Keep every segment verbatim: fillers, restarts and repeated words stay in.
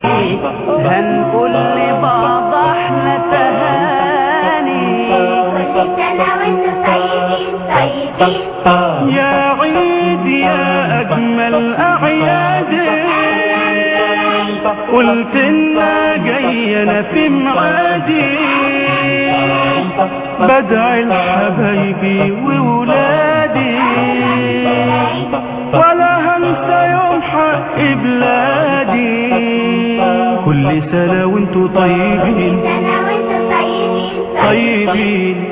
هنقول لبعض احلى تهاني يا عيد يا اجمل اعياد قلت لنا جاينا في معادي بدعي لحبايبي وولادي ولا هنسى يوم حق بلادي كل سنة وانتوا طيبين طيبين.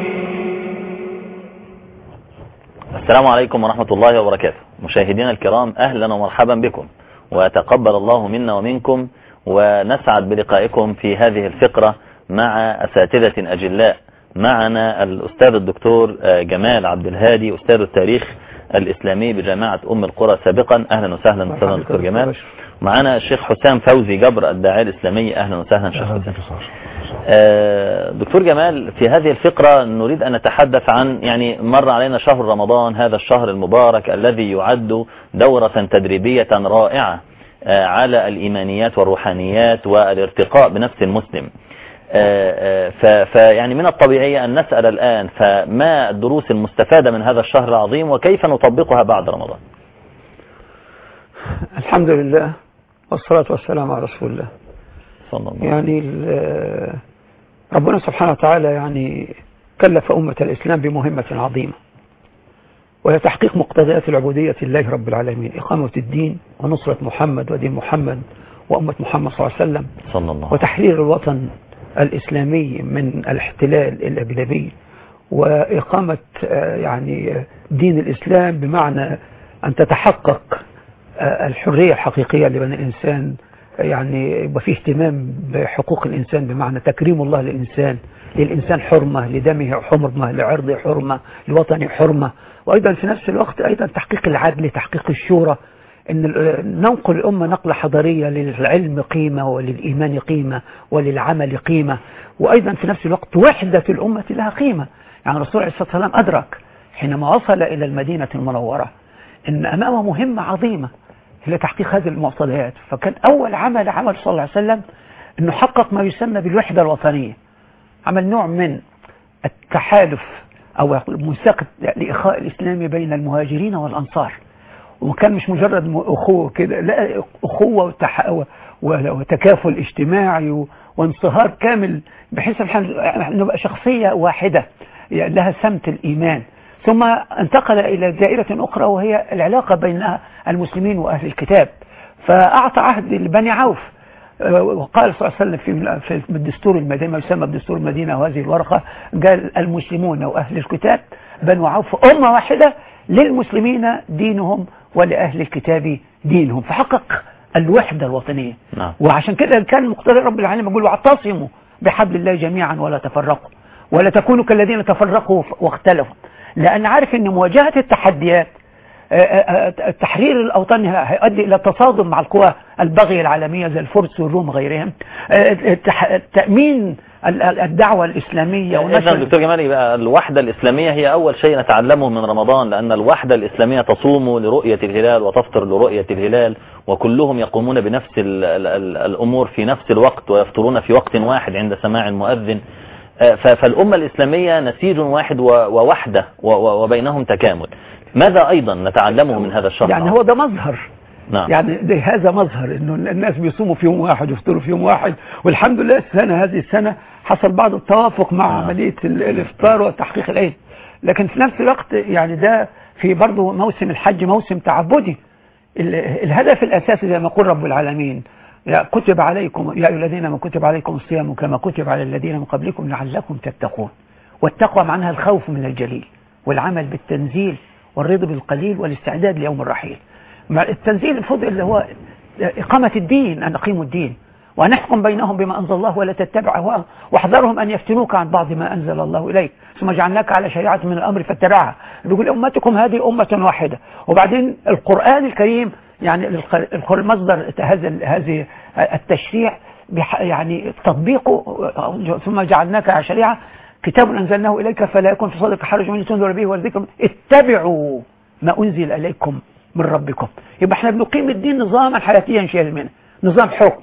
السلام عليكم ورحمة الله وبركاته. مشاهدينا الكرام، أهلا ومرحبا بكم وتقبل الله منا ومنكم، ونسعد بلقائكم في هذه الفقرة مع أساتذة أجلاء. معنا الأستاذ الدكتور جمال عبد الهادي، أستاذ التاريخ الإسلامي بجامعة أم القرى سابقا. أهلا وسهلا أستاذ الدكتور جمال. معنا الشيخ حسام فوزي جبر الداعية الإسلامي. أهلا وسهلا شيخ حسام. دكتور جمال، في هذه الفقرة نريد أن نتحدث عن يعني مر علينا شهر رمضان، هذا الشهر المبارك الذي يعد دورة تدريبية رائعة على الإيمانيات والروحانيات والارتقاء بنفس المسلم. فيعني من الطبيعي أن نسأل الآن، فما الدروس المستفادة من هذا الشهر العظيم وكيف نطبقها بعد رمضان؟ الحمد لله والصلاة والسلام على رسول الله صلى الله عليه وسلم. يعني ربنا سبحانه وتعالى يعني كلف أمة الإسلام بمهمة عظيمة، وهي تحقيق مقتضيات العبودية لله رب العالمين، إقامة الدين ونصرة محمد ودين محمد وأمة محمد صلى الله عليه وسلم، صلى الله. وتحرير الوطن الإسلامي من الاحتلال الأجنبي، وإقامة يعني دين الإسلام بمعنى أن تتحقق الحرية الحقيقية لبني الإنسان، يعني يبقى فيه اهتمام بحقوق الإنسان بمعنى تكريم الله للإنسان، للإنسان حرمة، لدمه حرمة، لعرضه حرمة، لوطنه حرمة، وأيضا في نفس الوقت أيضا تحقيق العدل، تحقيق الشورى، أن ننقل الأمة نقلة حضارية للعلم قيمة وللإيمان قيمة وللعمل قيمة، وأيضا في نفس الوقت وحدة الأمة لها قيمة. يعني الرسول عليه الصلاة والسلام أدرك حينما وصل إلى المدينة المنورة أن أمامه مهمة عظيمة هي تحقيق هذه المعطيات، فكان أول عمل عمل صلى الله عليه وسلم أنه حقق ما يسمى بالوحدة الوطنية، عمل نوع من التحالف أو المساق لإخاء الإسلام بين المهاجرين والأنصار، وكان مش مجرد أخوة كده، لا، أخوة وتكافل اجتماعي وانصهار كامل، بحيث نبقى شخصية واحدة لها سمت الإيمان. ثم انتقل إلى دائرة أخرى وهي العلاقة بين المسلمين وأهل الكتاب، فأعطى عهد لبني عوف، وقال صلى الله عليه وسلم في الدستور المدينة، ما يسمى بدستور المدينة، وهذه الورقة قال المسلمون وأهل الكتاب بنو عوف أمة واحدة، للمسلمين دينهم ولأهل الكتاب دينهم، فحقق الوحدة الوطنية. نعم. وعشان كده كان مقتضى رب العالمين يقول واعتصموا بحبل الله جميعا ولا تفرقوا ولا تكونوا كالذين تفرقوا واختلفوا، لأن عارف أن مواجهة التحديات تحرير الأوطان هيؤدي إلى تصادم مع القوى البغية العالمية زي الفرس والروم وغيرهم، تأمين الدعوة الإسلامية. إذا دكتور جمال، يبقى الوحدة الإسلامية هي أول شيء نتعلمه من رمضان، لأن الوحدة الإسلامية تصوم لرؤية الهلال وتفطر لرؤية الهلال، وكلهم يقومون بنفس ال ال ال الأمور في نفس الوقت، ويفطرون في وقت واحد عند سماع المؤذن. فالأمة الإسلامية نسيج واحد ووحدة وبينهم تكامل. ماذا أيضا نتعلمه من هذا الشهر؟ يعني هو ده مظهر. نعم. يعني ده هذا مظهر انه الناس بيصوموا في يوم واحد ويفطروا في يوم واحد، والحمد لله السنة هذه السنة حصل بعض التوافق مع آه. عملية الإفطار وتحقيق العيد، لكن في نفس الوقت يعني ده في برضه موسم الحج موسم تعبدي. الهدف الأساسي زي ما يقول رب العالمين كتب عليكم يا أيها الذين آمنوا كتب عليكم الصيام كما كتب على الذين من قبلكم لعلكم تتقون، والتقوى معناها الخوف من الجليل والعمل بالتنزيل والرضا بالقليل والاستعداد ليوم الرحيل. التنزيل الفضل اللي هو إقامة الدين، أن أقيموا الدين وأن نحكم بينهم بما أنزل الله ولا تتبع أهواءهم واحذرهم أن يفتنوك عن بعض ما أنزل الله إليك ثم جعلناك على شريعة من الأمر فاتبعها. يقول أمتكم هذه أمة واحدة. وبعدين القرآن الكريم يعني المصدر هذا هذه التشريع يعني تطبيقه، ثم جعلناك على شريعة كتاب أنزلناه إليك فلا يكن في صدرك حرج منه تنذر به والذكر اتبعوا ما أنزل إليكم من ربكم. يبقى احنا بنقيم الدين نظاما حياتيا شاملا، نظام حكم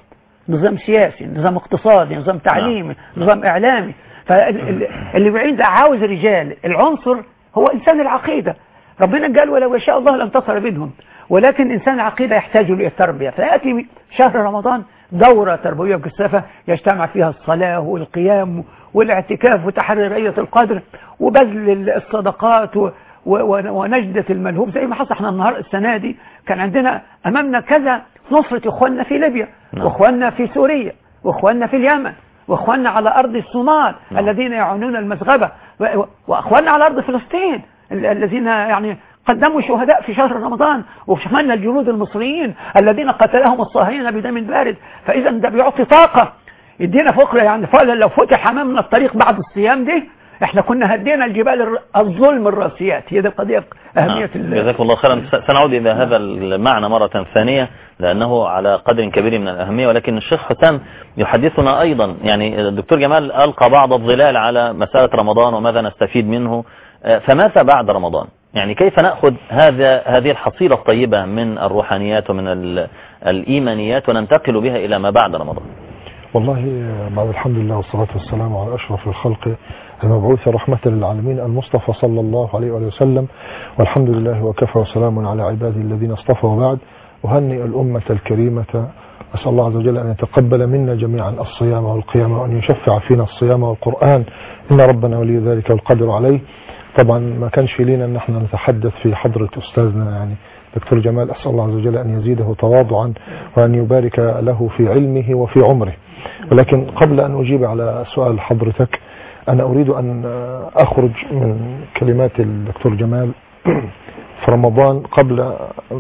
نظام سياسي، نظام اقتصادي، نظام تعليمي، نظام إعلامي. فاللي بعيد ده عاوز رجال. العنصر هو إنسان العقيدة. ربنا قال ولو يشاء الله لانتصر منهم، ولكن إنسان العقيدة يحتاج إلى التربية. فيأتي شهر رمضان دورة تربوية مكثفة يجتمع فيها الصلاة والقيام والاعتكاف وتحري رؤية القدر وبذل الصدقات ونجدة الملهوب زي ما حصل. احنا النهار السنة دي كان عندنا أمامنا كذا نصرة إخواننا في ليبيا، وإخواننا في سوريا، وإخواننا في اليمن، وإخواننا على أرض الصومال الذين يعانون المسغبة، وإخواننا على أرض فلسطين الذين يعني قدموا شهداء في شهر رمضان، وشملنا الجنود المصريين الذين قتلهم الصهاينة بدم بارد. فإذا ده بيعطي طاقة، يدينا فقرة. يعني فعلا لو فتح أمامنا الطريق بعد الصيام دي احنا كنا هدينا الجبال الظلم الراسيات. هي دي القضية أهمية. جزاكم الله خيرا. سنعود إلى هذا المعنى مرة ثانية لأنه على قدر كبير من الأهمية، ولكن الشيخ حسام يحدثنا أيضا. يعني الدكتور جمال ألقى بعض الظلال على مسألة رمضان وماذا نستفيد منه، فماذا بعد رمضان؟ يعني كيف نأخذ هذا هذه الحصيلة الطيبة من الروحانيات ومن الإيمانيات وننتقل بها إلى ما بعد رمضان؟ والله بعد الحمد لله والصلاة والسلام على أشرف الخلق المبعوث رحمة للعالمين المصطفى صلى الله عليه وآله وسلم، والحمد لله وكفى وسلام على عباده الذين اصطفى. وبعد أهنئ الأمة الكريمة، أسأل الله عز وجل أن يتقبل منا جميعا الصيام والقيام وأن يشفع فينا الصيام والقرآن، إن ربنا ولي ذلك والقدر عليه. طبعا ما كانش لينا أن احنا نتحدث في حضرة أستاذنا يعني دكتور جمال، أسأل الله عز وجل أن يزيده تواضعا وأن يبارك له في علمه وفي عمره. ولكن قبل أن أجيب على سؤال حضرتك أنا أريد أن أخرج من كلمات الدكتور جمال في رمضان قبل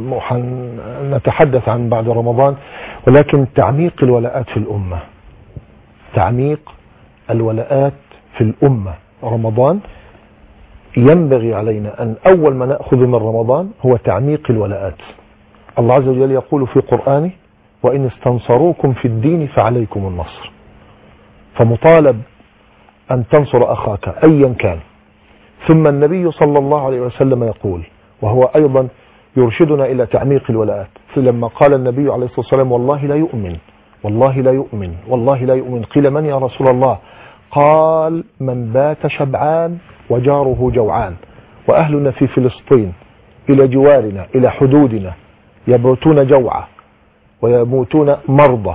نتحدث عن بعد رمضان، ولكن تعميق الولاءات في الأمة. تعميق الولاءات في الأمة رمضان ينبغي علينا أن أول ما نأخذ من رمضان هو تعميق الولاءات. الله عز وجل يقول في قرآنه وإن استنصروكم في الدين فعليكم النصر، فمطالب أن تنصر أخاك أيا كان. ثم النبي صلى الله عليه وسلم يقول وهو أيضا يرشدنا إلى تعميق الولاءات، لما قال النبي عليه الصلاة والسلام والله لا يؤمن والله لا يؤمن والله لا يؤمن، قيل من يا رسول الله؟ قال من بات شبعان وجاره جوعان، وأهلنا في فلسطين إلى جوارنا إلى حدودنا يبوتون جوعا ويموتون مرضى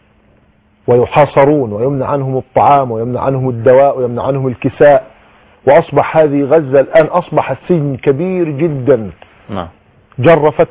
ويحاصرون ويمنع عنهم الطعام ويمنع عنهم الدواء ويمنع عنهم الكساء، وأصبح هذه غزة الآن أصبحت سجن كبير جدا. جرفت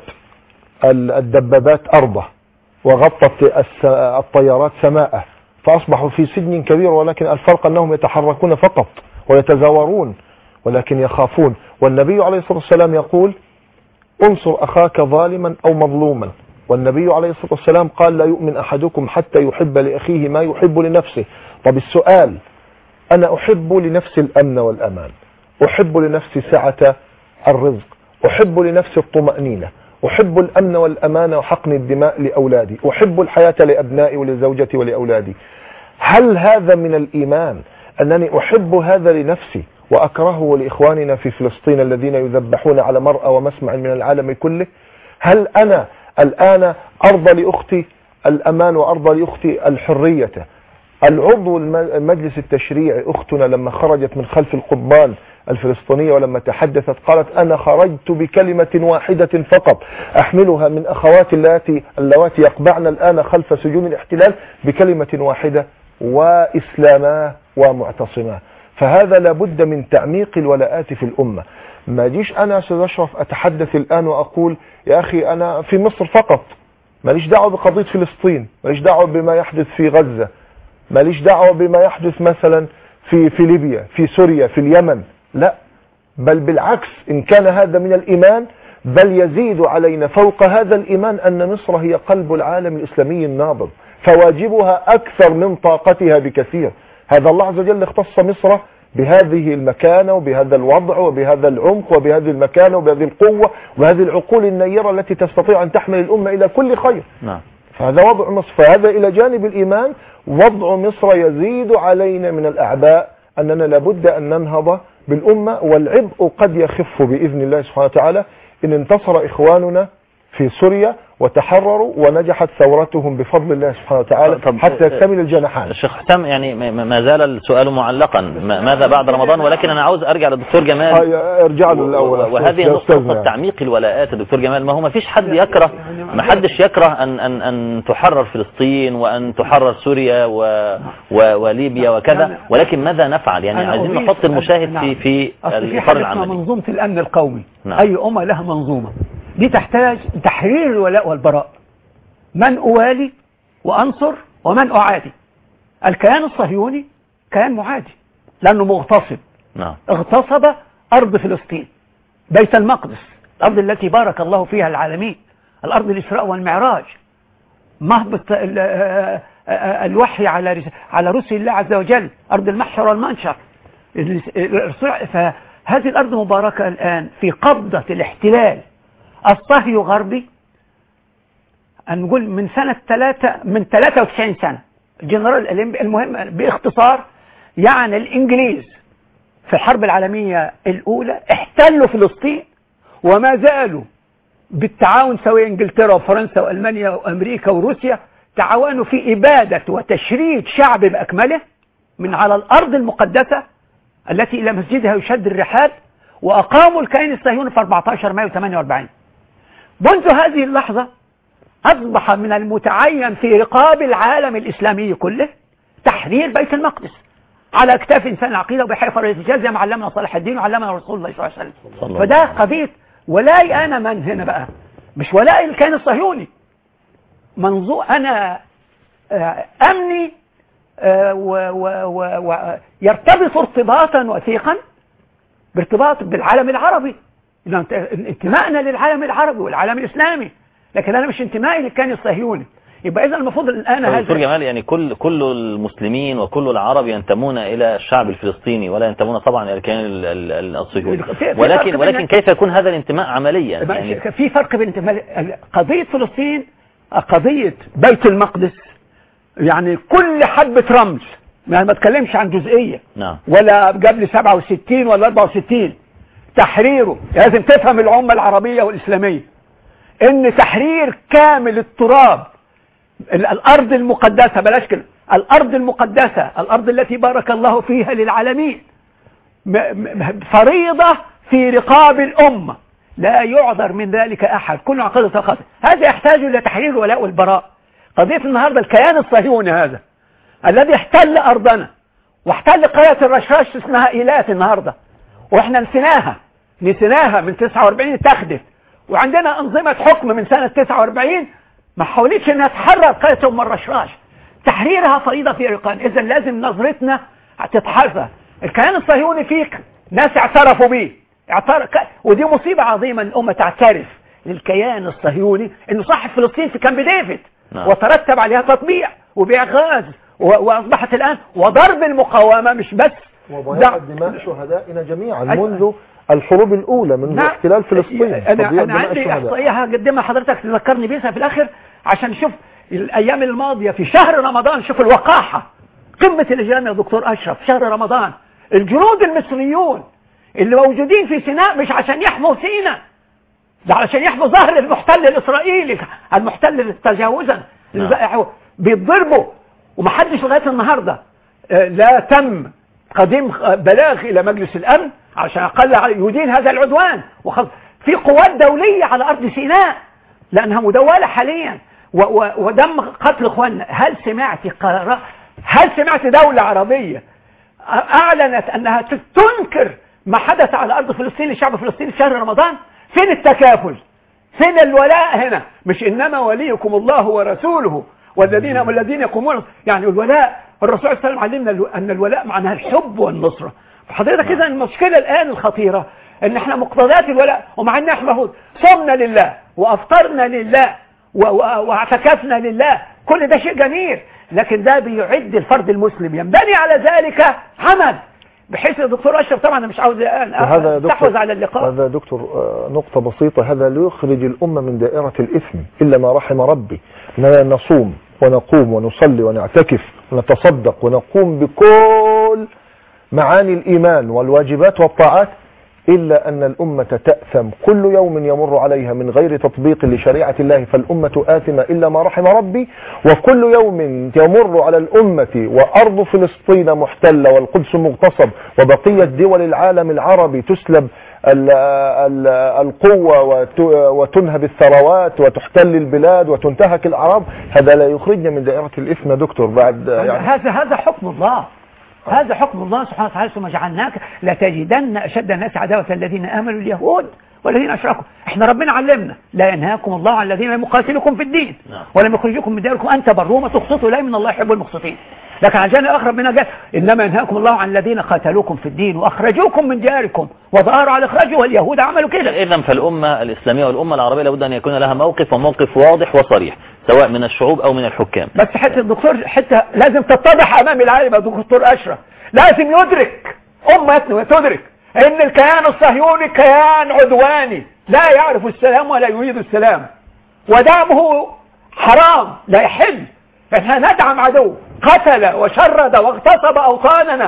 الدبابات أرضه وغطت الطيارات سماءه، فأصبحوا في سجن كبير، ولكن الفرق أنهم يتحركون فقط ويتزاورون ولكن يخافون. والنبي عليه الصلاة والسلام يقول انصر أخاك ظالما أو مظلوما، والنبي عليه الصلاة والسلام قال لا يؤمن أحدكم حتى يحب لأخيه ما يحب لنفسه. طب السؤال، أنا أحب لنفسي الأمن والأمان، أحب لنفسي سعة الرزق، أحب لنفسي الطمأنينة، أحب الأمن والأمان وحقن الدماء لأولادي، أحب الحياة لأبنائي ولزوجتي ولأولادي. هل هذا من الإيمان أنني أحب هذا لنفسي وأكرهه لإخواننا في فلسطين الذين يذبحون على مرأى ومسمع من العالم كله؟ هل أنا الآن أرضى لأختي الأمان وأرضى لأختي الحرية؟ العضو المجلس التشريعي أختنا لما خرجت من خلف القضبان الفلسطينية ولما تحدثت قالت أنا خرجت بكلمة واحدة فقط أحملها من أخواتي اللاتي اللواتي يقبعن الآن خلف سجون الاحتلال بكلمة واحدة وإسلاما ومعتصما. فهذا لابد من تعميق الولاءات في الأمة. ما جيش أنا أستاذ أشرف أتحدث الآن وأقول يا أخي أنا في مصر فقط، ماليش دعوة بقضية فلسطين، ماليش دعوة بما يحدث في غزة، ماليش دعوة بما يحدث مثلا في في ليبيا، في سوريا، في اليمن. لا، بل بالعكس، إن كان هذا من الإيمان بل يزيد علينا فوق هذا الإيمان أن مصر هي قلب العالم الإسلامي النابض، فواجبها أكثر من طاقتها بكثير. هذا الله عز وجل اختص مصر بهذه المكانة وبهذا الوضع وبهذا العمق وبهذه المكانة وبهذه القوة وبهذه العقول النيرة التي تستطيع أن تحمل الأمة إلى كل خير. نعم. فهذا وضع مصر. فهذا إلى جانب الإيمان وضع مصر يزيد علينا من الأعباء أننا لابد أن ننهض بالأمة، والعبء قد يخف بإذن الله سبحانه وتعالى إن انتصر إخواننا في سوريا وتحرروا ونجحت ثورتهم بفضل الله سبحانه وتعالى حتى يكتمل الجناحان. الشيخ حسام يعني ما زال السؤال معلقا، ماذا بعد رمضان؟ ولكن أنا عاوز أرجع للدكتور جمال، ارجع له الأول. وهذه نقطة تعميق الولاءات. الدكتور جمال، ما هو ما فيش حد يكره، ما حدش يكره أن أن أن تحرر فلسطين وأن تحرر سوريا و و وليبيا وكذا، ولكن ماذا نفعل؟ يعني عايزين نحط المشاهد في في الإطار العملي. منظومة الأمن القومي، نعم. أي أمة لها منظومة، دي تحتاج تحرير الولاء والبراء، من أوالي وأنصر ومن أعادي. الكيان الصهيوني كيان معادي لأنه مغتصب، نعم. اغتصب أرض فلسطين، بيت المقدس، الأرض التي بارك الله فيها العالمين، الأرض الإسراء والمعراج، مهبط الوحي على على رسل الله عز وجل، أرض المحشر والمنشر. فهذه الأرض مباركة الآن في قبضة الاحتلال الصهيو غربي. نقول من سنة ثلاثة من ثلاثة وتسعين سنة الجنرال الأليمبي. المهم باختصار يعني الإنجليز في الحرب العالمية الأولى احتلوا فلسطين، وما زالوا بالتعاون سوي إنجلترا وفرنسا وألمانيا وأمريكا وروسيا تعاونوا في إبادة وتشريد شعب بأكمله من على الأرض المقدسة التي إلى مسجدها يشد الرحال، وأقاموا الكيان الصهيوني في أربعة عشر مايو ثمانية وأربعين. منذ هذه اللحظة أصبح من المتعين في رقاب العالم الإسلامي كله تحرير بيت المقدس على أكتاف إنسان العقيدة وبحيث الرجال زي ما علمنا صلاح الدين وعلمنا رسول الله صلى الله عليه وسلم. فده قضية ولاي. أنا من هنا بقى مش ولاء الكيان الصهيوني، منظور أنا أمني ويرتبط ارتباطا وثيقا بارتباط بالعالم العربي، انتمائنا للعالم العربي والعالم الإسلامي، لكن أنا مش انتمائي للكيان الصهيوني. يبقى إذا المفروض الآن هذا دكتور جمال يعني كل كل المسلمين وكل العرب ينتمون إلى الشعب الفلسطيني ولا ينتمون طبعا إلى الكيان الصهيوني، ولكن ولكن كيف يكون هذا الانتماء عمليا؟ يعني في فرق بين انتماء قضية فلسطين قضية بيت المقدس، يعني كل حبة رمل، يعني ما تكلمش عن جزئية، نعم. ولا قبل سبعة وستين ولا أربعة وستين، تحريره لازم تفهم الأمة العربية والإسلامية ان تحرير كامل التراب، الأرض المقدسة، بلاش كده، الأرض المقدسة، الأرض التي بارك الله فيها للعالمين، فريضة في رقاب الأمة، لا يعذر من ذلك أحد، كل عقيدة خاطئة. هذا يحتاج إلى تحرير الولاء والبراء. قضية النهاردة الكيان الصهيوني هذا الذي احتل أرضنا واحتل قرية الرشاش اسمها إيلات النهاردة، وإحنا نسيناها نسيناها من تسعة وأربعين اتخذت، وعندنا أنظمة حكم من سنة تسعة وأربعين ما حاولتش انها تحرر قرية ام الرشاش، تحريرها فريضة في رقان. اذا لازم نظرتنا تتحرر. الكيان الصهيوني فيك ناس اعترفوا به، اعترف، ودي مصيبة عظيمة ان الامة تعترف للكيان الصهيوني انه صاحب فلسطين في كامب ديفيد، نعم. وترتب عليها تطبيع وبيع غاز، واصبحت الان وضرب المقاومة مش بس وضياع دماء شهدائنا جميعا منذ الحروب الأولى من نعم. احتلال فلسطين. أنا, أنا عندي إحصائية هقدمها حضرتك تذكرني بيها في الآخر عشان نشوف الأيام الماضية في شهر رمضان. شوف الوقاحة، قمة الإجرام يا دكتور أشرف. شهر رمضان الجنود المصريون اللي موجودين في سيناء مش عشان يحموا سيناء، ده علشان يحموا ظهر المحتل الإسرائيلي المحتل تجاوزا، نعم. بيتضربوا ومحدش لغاية النهاردة لا تم قديم بلاغ إلى مجلس الأمن عشان أقل يدين هذا العدوان. وخل... في قوات دولية على أرض سيناء لأنها مدولة حاليا و... و... ودم قتل إخواننا. هل سمعت قرار؟ هل سمعت دولة عربية أعلنت أنها تنكر ما حدث على أرض فلسطين للشعب الفلسطيني في شهر رمضان؟ فين التكافل؟ فين الولاء هنا؟ مش إنما وليكم الله ورسوله والذين هم الذين يقومون، يعني الولاء الرسول صلى الله عليه وسلم علمنا أن الولاء معناها الحب والنصرة. فحضرتك كده المشكلة الآن الخطيرة ان احنا مقتضيات الولاء، ومع ان احنا المفروض صمنا لله وافطرنا لله واعتكفنا لله، كل ده شيء جميل، لكن ده بيعد الفرد المسلم ينبني على ذلك عمل، بحيث يا دكتور اشرف طبعا انا مش عاوز الان استحوذ على اللقاء. هذا دكتور نقطة بسيطة، هذا ليخرج الأمة من دائرة الإثم إلا ما رحم ربي. إننا نصوم ونقوم ونصلي ونعتكف ونتصدق ونقوم بكل معاني الإيمان والواجبات والطاعات إلا أن الأمة تأثم كل يوم يمر عليها من غير تطبيق لشريعة الله، فالأمة آثمة إلا ما رحم ربي. وكل يوم يمر على الأمة وأرض فلسطين محتلة والقدس مغتصب وبقية دول العالم العربي تسلب ال ال القوة وتنهب الثروات وتحتل البلاد وتنتهك الأعراض، هذا لا يخرجنا من دائرة الإثم يا دكتور. بعد يعني هذا هذا حكم الله، هذا حكم الله سبحانه وتعالى. ثم جعلناك لتجدن أشد الناس عداوة الذين آمنوا اليهود والذين أشركوا. احنا ربنا علمنا لا ينهاكم الله عن الذين لم يقاتلوكم في الدين ولم يخرجوكم من دياركم أن تبروهم وتقسطوا إليهم إن الله يحب المقسطين. لكن على الجانب الآخر منها قال إنما ينهاكم الله عن الذين قاتلوكم في الدين وأخرجوكم من دياركم وظهروا على إخراجه، واليهود عملوا كده. إذن فالأمة الإسلامية والأمة العربية لابد أن يكون لها موقف، وموقف واضح وصريح سواء من الشعوب أو من الحكام. بس حتى الدكتور حتى لازم تتضح أمام العالم يا دكتور أشرف، لازم يدرك أمتنا وتدرك إن الكيان الصهيوني كيان عدواني لا يعرف السلام ولا يريد السلام، ودعمه حرام لا يحل. فإحنا ندعم عدو قتل وشرد واغتصب أوطاننا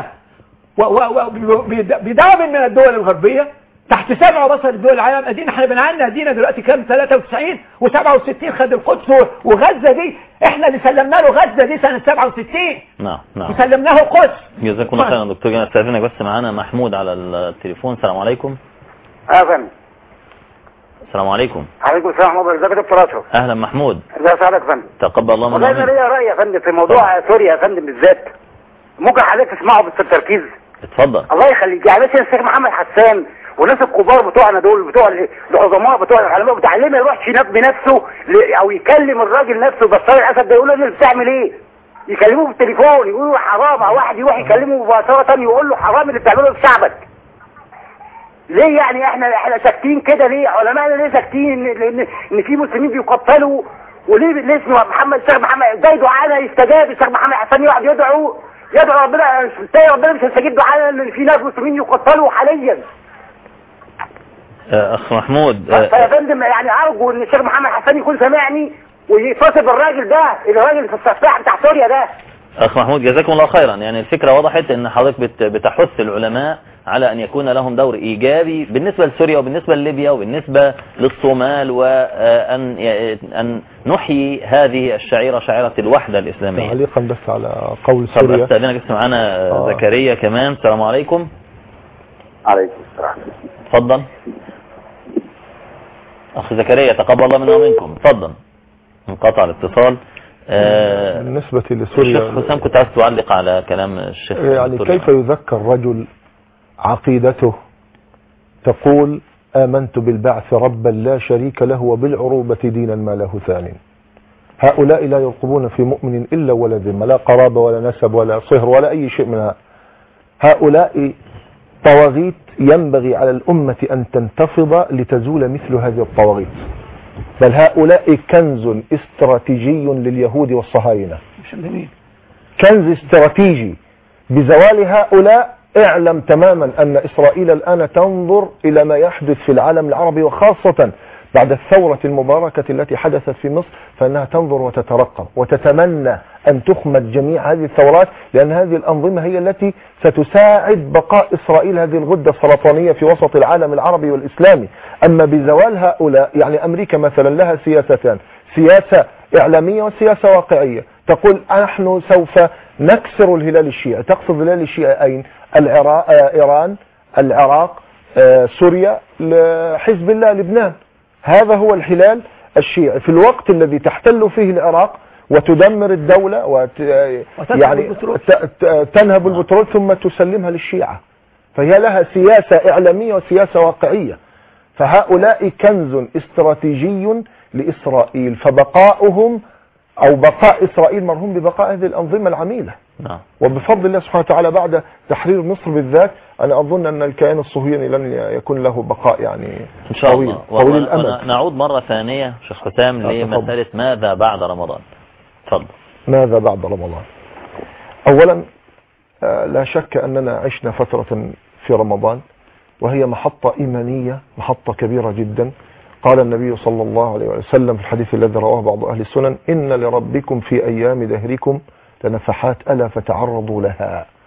بدعم من الدول الغربية تحت سبع بصر الدول العالم. ادينا احنا بنعاني، ادينا دلوقتي كام ثلاثة وتسعين وسبعة وستين خد القدس وغزة دي، احنا اللي سلمنا له غزة دي سنة سبعة وستين. نعم نعم وسلمناه القدس. جزاكم الله خيرا دكتور. انا استاذنك بس معانا محمود على التليفون. السلام عليكم. اهلا. السلام عليكم. عليكم السلام ورحمة الله. ازيك يا دكتور اشرف؟ اهلا محمود. ازي حضرتك يا فندم؟ تقبل الله منا. والله انا ليا راي يا فندم في موضوع سوريا يا فندم بالذات، ممكن حضرتك تسمعه بالتركيز؟ اتفضل. الله يخليك. يعني مثلا الشيخ محمد حسان والناس الكبار بتوعنا دول بتوع العظماء بتوع العلماء بتاع ما يروحش ينام بنفسه او يكلم الراجل نفسه بشار الاسد ده يقول له انت بتعمل ايه؟ يكلموه بالتليفون يقولوا له حرام، او واحد يروح يكلمه مباشره يقول له حرام اللي بتعمله في شعبك. ليه يعني احنا احنا ساكتين كده؟ ليه علماءنا ليه ساكتين؟ لان ان في مسلمين بيقتلوا، وليه ليه اسمه محمد الشيخ محمد زي دعانا يستجاب الشيخ محمد حسن يقعد يدعو يدعو ربنا ربنا مش هيستجيب دعانا لان في ناس مسلمين يقتلوا حاليا. اخ محمود فيا فندم يعني ارجو ان الشيخ محمد حسن يكون سامعني ويتصل بالراجل ده، الراجل في السفاح بتاع سوريا ده. اخ محمود جزاكم الله خيرا. يعني الفكرة وضحت ان حضرتك بتحث العلماء على ان يكون لهم دور ايجابي بالنسبة لسوريا وبالنسبة لليبيا وبالنسبة للصومال، وان ان نحيي هذه الشعيرة شعيرة الوحدة الاسلامية. تعليقا بس على قول سوريا. استاذنك بس معانا آه. زكريا كمان. السلام عليكم. عليكم السلام. اتفضل اخ زكريا تقبل الله منا ومنكم. اتفضل. انقطع الاتصال. آه بالنسبة لسوريا الشيخ حسام كنت عايز تعلق على كلام الشيخ. يعني كيف يذكر رجل عقيدته تقول آمنت بالبعث ربا لا شريك له وبالعروبة دينا ما له ثانٍ. هؤلاء لا يرقبون في مؤمن إلا ولا ذمة، لا قرابة ولا نسب ولا صهر ولا أي شيء منها. هؤلاء طواغيت ينبغي على الأمة أن تنتفض لتزول مثل هذه الطواغيت. بل هؤلاء كنز استراتيجي لليهود والصهاينة، كنز استراتيجي. بزوال هؤلاء اعلم تماما أن إسرائيل الآن تنظر إلى ما يحدث في العالم العربي، وخاصة بعد الثورة المباركة التي حدثت في مصر، فإنها تنظر وتترقب وتتمنى أن تخمد جميع هذه الثورات، لأن هذه الأنظمة هي التي ستساعد بقاء إسرائيل هذه الغدة السرطانية في وسط العالم العربي والإسلامي. أما بزوال هؤلاء، يعني أمريكا مثلا لها سياستان، سياسة إعلامية وسياسة واقعية. تقول نحن سوف نكسر الهلال الشيعي. تقصد الهلال الشيعي أين؟ العراق، إيران، العراق، سوريا، حزب الله، لبنان. هذا هو الهلال الشيعي في الوقت الذي تحتل فيه العراق وتدمر الدولة وت... يعني تنهب البترول ثم تسلمها للشيعة. فهي لها سياسة إعلامية وسياسة واقعية. فهؤلاء كنز استراتيجي لإسرائيل، فبقاؤهم أو بقاء إسرائيل مرهون ببقاء هذه الأنظمة العميلة. نعم. وبفضل الله سبحانه وتعالى بعد تحرير مصر بالذات أنا أظن أن الكيان الصهيوني لن يكون له بقاء يعني إن شاء طويل, الله. طويل الأمد. نعود مرة ثانية شيخ حسام لمسألة ماذا بعد رمضان. تفضل. ماذا بعد رمضان؟ أولا لا شك أننا عشنا فترة في رمضان وهي محطة إيمانية، محطة كبيرة جدا. قال النبي صلى الله عليه وسلم في الحديث الذي رواه بعض أهل السنن: إن لربكم في أيام دهركم لنفحات ألا فتعرضوا لها.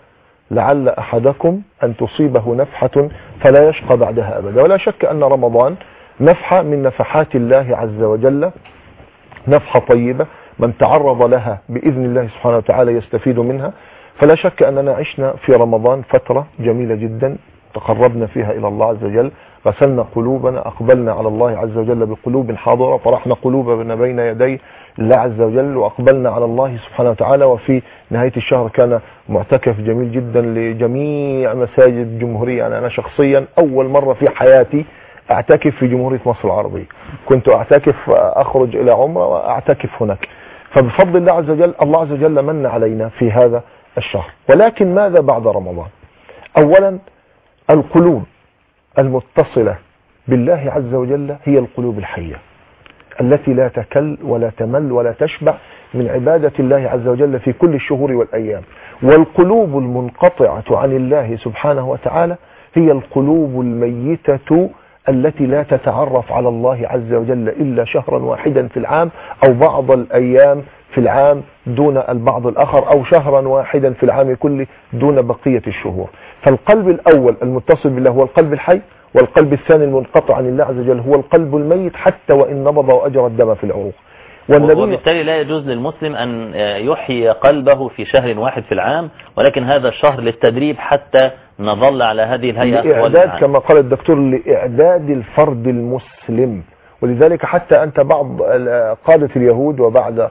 لعل أحدكم أن تصيبه نفحة فلا يشقى بعدها أبدا. ولا شك أن رمضان نفحة من نفحات الله عز وجل، نفحة طيبة، من تعرض لها بإذن الله سبحانه وتعالى يستفيد منها. فلا شك أننا عشنا في رمضان فترة جميلة جدا، تقربنا فيها إلى الله عز وجل، غسلنا قلوبنا، أقبلنا على الله عز وجل بقلوب حاضرة، طرحنا قلوبنا بين يدي الله عز وجل وأقبلنا على الله سبحانه وتعالى. وفي نهاية الشهر كان معتكف جميل جدا لجميع مساجد الجمهورية. يعني أنا شخصيا أول مرة في حياتي أعتكف في جمهورية مصر العربية، كنت أعتكف أخرج إلى عمرة وأعتكف هناك. فبفضل الله عز وجل الله عز وجل من علينا في هذا الشهر. ولكن ماذا بعد رمضان؟ أولا القلوب المتصلة بالله عز وجل هي القلوب الحية التي لا تكل ولا تمل ولا تشبع من عبادة الله عز وجل في كل الشهور والأيام. والقلوب المنقطعة عن الله سبحانه وتعالى هي القلوب الميتة التي لا تتعرف على الله عز وجل إلا شهرا واحدا في العام، أو بعض الأيام في العام دون البعض الآخر، أو شهرا واحدا في العام كله دون بقية الشهور. فالقلب الأول المتصل بالله هو القلب الحي، والقلب الثاني المنقطع عن الله عز وجل هو القلب الميت حتى وإن نبض وأجرى الدم في العروق. وبالتالي لا يجوز للمسلم أن يحيي قلبه في شهر واحد في العام، ولكن هذا الشهر للتدريب حتى نظل على هذه الهيئة، لإعداد كما قال الدكتور لإعداد الفرد المسلم. ولذلك حتى أنت بعض قادة اليهود وبعد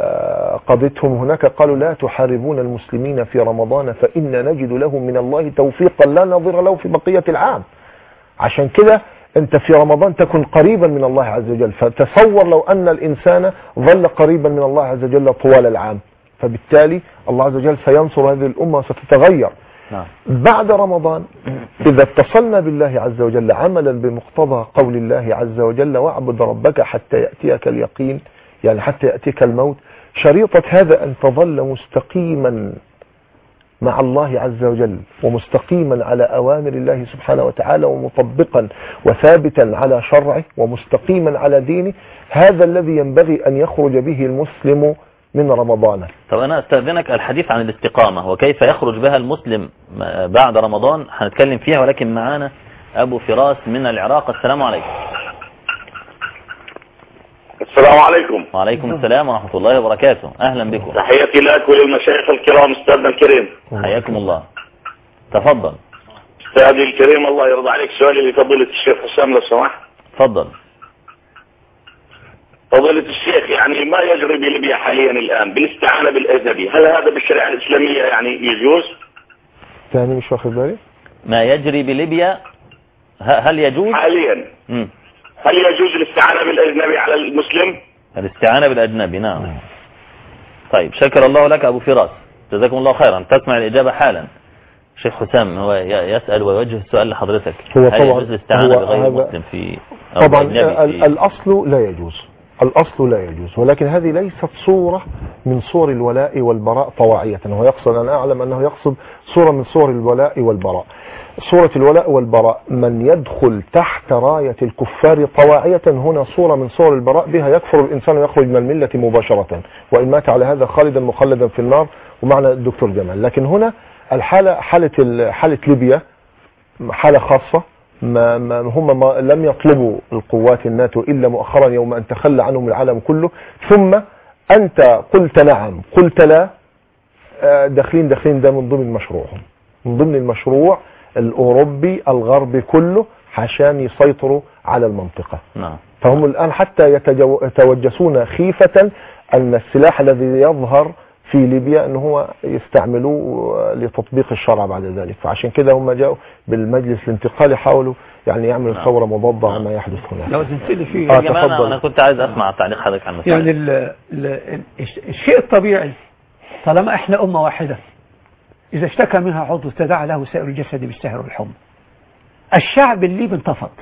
قادتهم هناك قالوا لا تحاربون المسلمين في رمضان فإن نجد لهم من الله توفيقا لا نظير له في بقية العام. عشان كده أنت في رمضان تكون قريبا من الله عز وجل. فتصور لو أن الإنسان ظل قريبا من الله عز وجل طوال العام، فبالتالي الله عز وجل سينصر هذه الأمة وستتغير. نعم. بعد رمضان إذا اتصلنا بالله عز وجل عملا بمقتضى قول الله عز وجل واعبد ربك حتى يأتيك اليقين، يعني حتى يأتيك الموت، شريطة هذا أن تظل مستقيما مع الله عز وجل ومستقيما على أوامر الله سبحانه وتعالى ومطبقا وثابتا على شرعه ومستقيما على دينه. هذا الذي ينبغي أن يخرج به المسلم من رمضان. طب أنا أستأذنك الحديث عن الاستقامة وكيف يخرج بها المسلم بعد رمضان هنتكلم فيها، ولكن معانا أبو فراس من العراق. السلام عليكم. السلام عليكم. وعليكم السلام ورحمة الله وبركاته. أهلا بكم. تحياتي لك وللمشايخ الكرام أستاذنا الكريم. حياكم الله. تفضل. أستاذي الكريم الله يرضى عليك، سؤالي لفضيلة الشيخ حسام لو سمحت. تفضل. فضيلة الشيخ، يعني ما يجري بليبيا حاليا الآن بالاستعانة بالأجنبي، هل هذا بالشريعة الإسلامية يعني يجوز؟ ثاني مش واخد بالي. ما يجري بليبيا هل يجوز حاليا؟ م. هل يجوز الاستعانة بالأجنبي على المسلم؟ الاستعانة بالأجنبي نعم. طيب شكر الله لك أبو فراس، جزاكم الله خيرا. تسمع الإجابة حالا. شيخ حسام هو يسأل ويوجه السؤال لحضرتك، هو هل طبعا يجوز الاستعانة بغير المسلم في طبعا في الأصل لا يجوز، الأصل لا يجوز، ولكن هذه ليست صورة من صور الولاء والبراء طواعية. هو يقصد، أنا أعلم أنه يقصد صورة من صور الولاء والبراء. صورة الولاء والبراء من يدخل تحت راية الكفار طواعية، هنا صورة من صور البراء بها يكفر الإنسان ويخرج من الملة مباشرة، وإن مات على هذا خالدا مخلدا في النار، ومعنى الدكتور جمال. لكن هنا الحالة حالة حالة ليبيا حالة خاصة، ما ما هم ما لم يطلبوا القوات الناتو إلا مؤخرا يوم أن تخلى عنهم العالم كله، ثم أنت قلت نعم قلت لا، داخلين داخلين ده من ضمن مشروعهم، من ضمن المشروع الأوروبي الغربي كله عشان يسيطروا على المنطقة. نعم. فهم الآن حتى يتوجسون خيفة أن السلاح الذي يظهر في ليبيا أنه هو يستعملوه لتطبيق الشرع بعد ذلك. فعشان كده هم جاءوا بالمجلس الانتقالي حاولوا يعني يعملوا نعم. ثورة مضادة عما يحدث هناك. لو زنتلي فيه آه أنا, أنا كنت عايز أسمع تعليق حضرتك عن المسألة. يعني ال ال الشيء الطبيعي طالما احنا أمة واحدة، إذا اشتكى منها عضو تداعى له سائر الجسد بالسهر والحمى. الشعب الليبي انتفض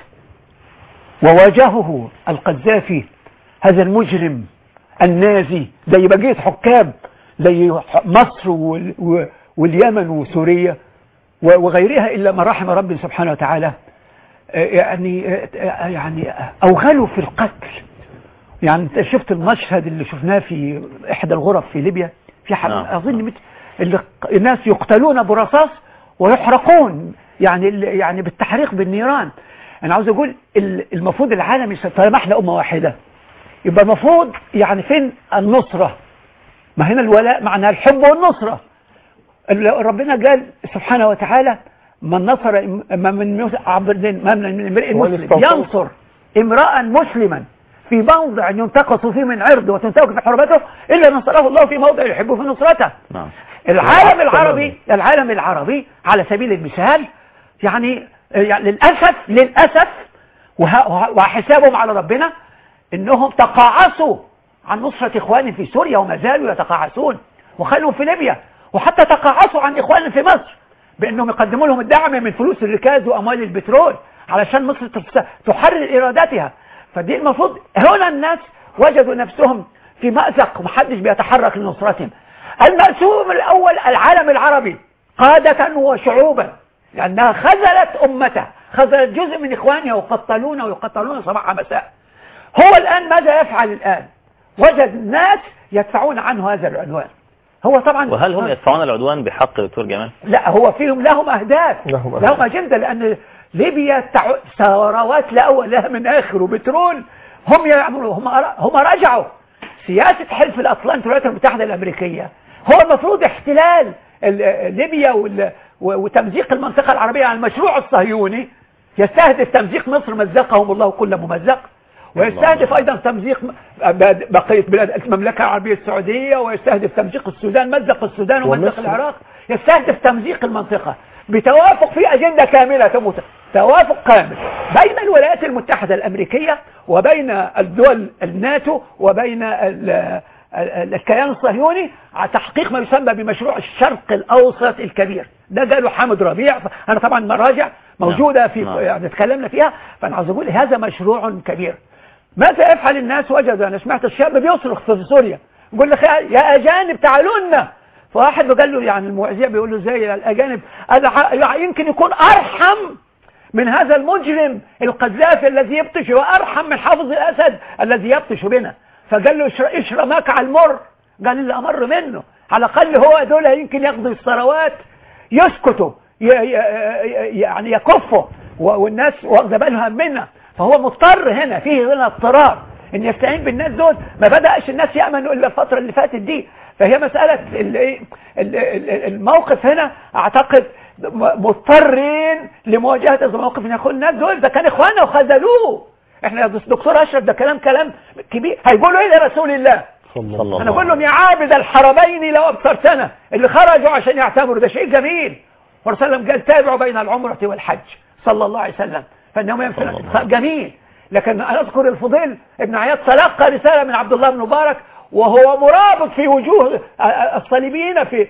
وواجهه القذافي هذا المجرم النازي زي بقية حكام زي مصر واليمن وسوريا وغيرها إلا ما رحم ربي سبحانه وتعالى. يعني يعني أوغلوا في القتل. يعني انت شفت المشهد اللي شفناه في إحدى الغرف في ليبيا في حد أظن اللي الناس يقتلون برصاص ويحرقون يعني يعني بالتحريق بالنيران. انا عاوز اقول المفروض العالم طالما احنا امه واحده يبقى المفروض يعني فين النصره؟ ما هنا الولاء معنى الحب والنصره. ربنا قال سبحانه وتعالى من نصر من امرئ مسلم ينصر امرأ مسلما في موضع ينتقص فيه من عرضه وتنتهك في حرمته الا نصره الله في موضع يحب في نصرته. العالم العربي العالم العربي على سبيل المثال يعني, يعني للاسف للاسف وحسابهم على ربنا انهم تقاعسوا عن نصرة اخوانهم في سوريا وما زالوا يتقاعسون، وخلوا في ليبيا، وحتى تقاعسوا عن اخوانهم في مصر بانهم يقدموا لهم الدعم من فلوس الركاز واموال البترول علشان مصر تحرر ارادتها. فدي المفروض هنا الناس وجدوا نفسهم في مأزق ومحدش بيتحرك لنصرتهم. المأسوم الاول العالم العربي قادة وشعوبا لانها خذلت امتها، خذلت جزء من اخوانها وقتلون ويقتلون صباح مساء. هو الان ماذا يفعل الان؟ وجد ناس يدفعون عنه هذا العنوان. هو طبعا وهل هم يدفعون العدوان بحق دكتور جمال؟ لا، هو فيهم لهم اهداف لهم, لهم اجنده، لان ليبيا تع... ثروات لا اول لها من اخر وبترول. هم يعملوا هم هم رجعوا سياسه حلف الاطلنطي والولايات المتحده الامريكيه. هو المفروض احتلال ليبيا وال... وتمزيق المنطقه العربيه على المشروع الصهيوني، يستهدف تمزيق مصر مزقهم الله كل ممزق، ويستهدف ايضا تمزيق بقيه بلاد المملكه العربيه السعوديه، ويستهدف تمزيق السودان، مزق السودان ومزق العراق، يستهدف تمزيق المنطقه بتوافق في اجنده كامله، توافق كامل بين الولايات المتحده الامريكيه وبين الدول الناتو وبين الكيان الصهيوني على تحقيق ما يسمى بمشروع الشرق الاوسط الكبير. ده قاله حامد ربيع، انا طبعا مراجع موجوده في يعني تكلمنا فيها، فانا عاوز اقول هذا مشروع كبير. ماذا يفعل الناس؟ وجدوا، انا سمعت الشاب بيصرخ في سوريا يقول لك يا اجانب تعالوا لنا، فواحد قال له يعني المعزيه بيقول له زي الاجانب يمكن يكون ارحم من هذا المجرم القذافي الذي يبطش، وارحم من حافظ الاسد الذي يبطش بنا. فقال له اشرب ماك المر، قال اللي امر منه على الاقل هو دول يمكن ياخذوا الثروات يسكتوا يعني يكفوا والناس واخده بالها منا. فهو مضطر هنا، فيه هنا اضطرار ان يستعين بالناس دول. ما بدأش الناس يأمنوا الا الفترة اللي فاتت دي. فهي مسألة الموقف هنا اعتقد مضطرين لمواجهة الموقف. ان يقول الناس دول ده كان اخوانا وخذلوه. احنا يا دكتور اشرف ده كلام كلام كبير. هيقولوا ايه لرسول الله؟ صلى الله. انا بقول لهم يا عابد الحرمين لو ابصرتنا، اللي خرجوا عشان يعتمروا ده شيء جميل. والرسول صلى الله عليه وسلم قال تابعوا بين العمرة والحج صلى الله عليه وسلم، فانهم يمثل جميل. لكن انا اذكر الفضيل ابن عياض تلقى رسالة من عبد الله بن مبارك وهو مرابط في وجوه الصليبيين في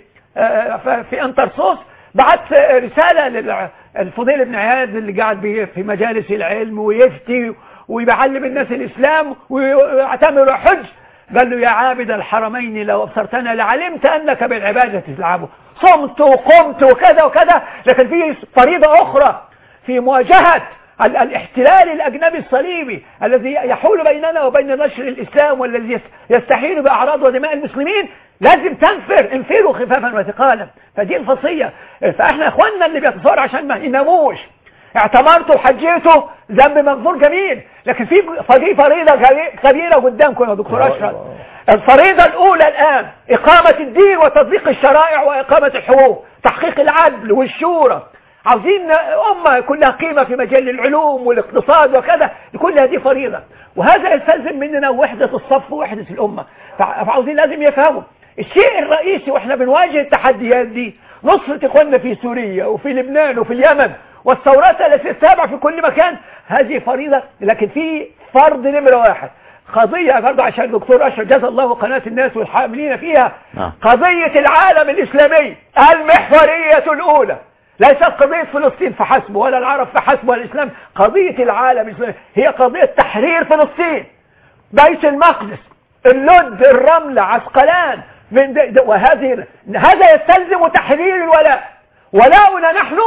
في انترسوس، بعت رسالة للفضيل ابن عياض اللي قاعد في مجالس العلم ويفتي ويعلم الناس الاسلام ويعتمر حج. قال له يا عابد الحرمين لو ابصرتنا لعلمت انك بالعبادة تلعبه. صمت وقمت وكذا وكذا، لكن في فريضة اخرى في مواجهة الاحتلال الأجنبي الصليبي الذي يحول بيننا وبين نشر الإسلام والذي يستحيل بأعراض ودماء المسلمين. لازم تنفر، انفروا خفافا وثقالا. فدي الفصية. فاحنا اخواننا اللي بيتصور عشان ما يناموش، اعتمرتوا وحجيتوا ذنب مغفور جميل، لكن في فدي فريضة كبيرة قدامكم يا دكتور أشرف. الفريضة الأولى الآن إقامة الدين وتطبيق الشرائع وإقامة الحقوق، تحقيق العدل والشورى. عاوزين أمة كلها قيمة في مجال العلوم والاقتصاد وكذا، كل هذه فريضة، وهذا يستلزم مننا وحدة الصف ووحدة الأمة. فعاوزين لازم يفهموا الشيء الرئيسي واحنا بنواجه التحديات دي، نصرة إخواننا في سوريا وفي لبنان وفي اليمن والثورات التي تتابع في كل مكان، هذه فريضة. لكن في فرض نمرة واحد، قضية برضه عشان الدكتور أشرف جزا الله قناة الناس والحاملين فيها، قضية العالم الإسلامي المحورية الأولى، ليست قضية فلسطين فحسب ولا العرب فحسب ولا الإسلام. قضية العالم الإسلامي هي قضية تحرير فلسطين، بيت المقدس، اللد، الرملة، عسقلان، من دي دي وهذه هذا يستلزم تحرير الولاء. ولاؤنا نحن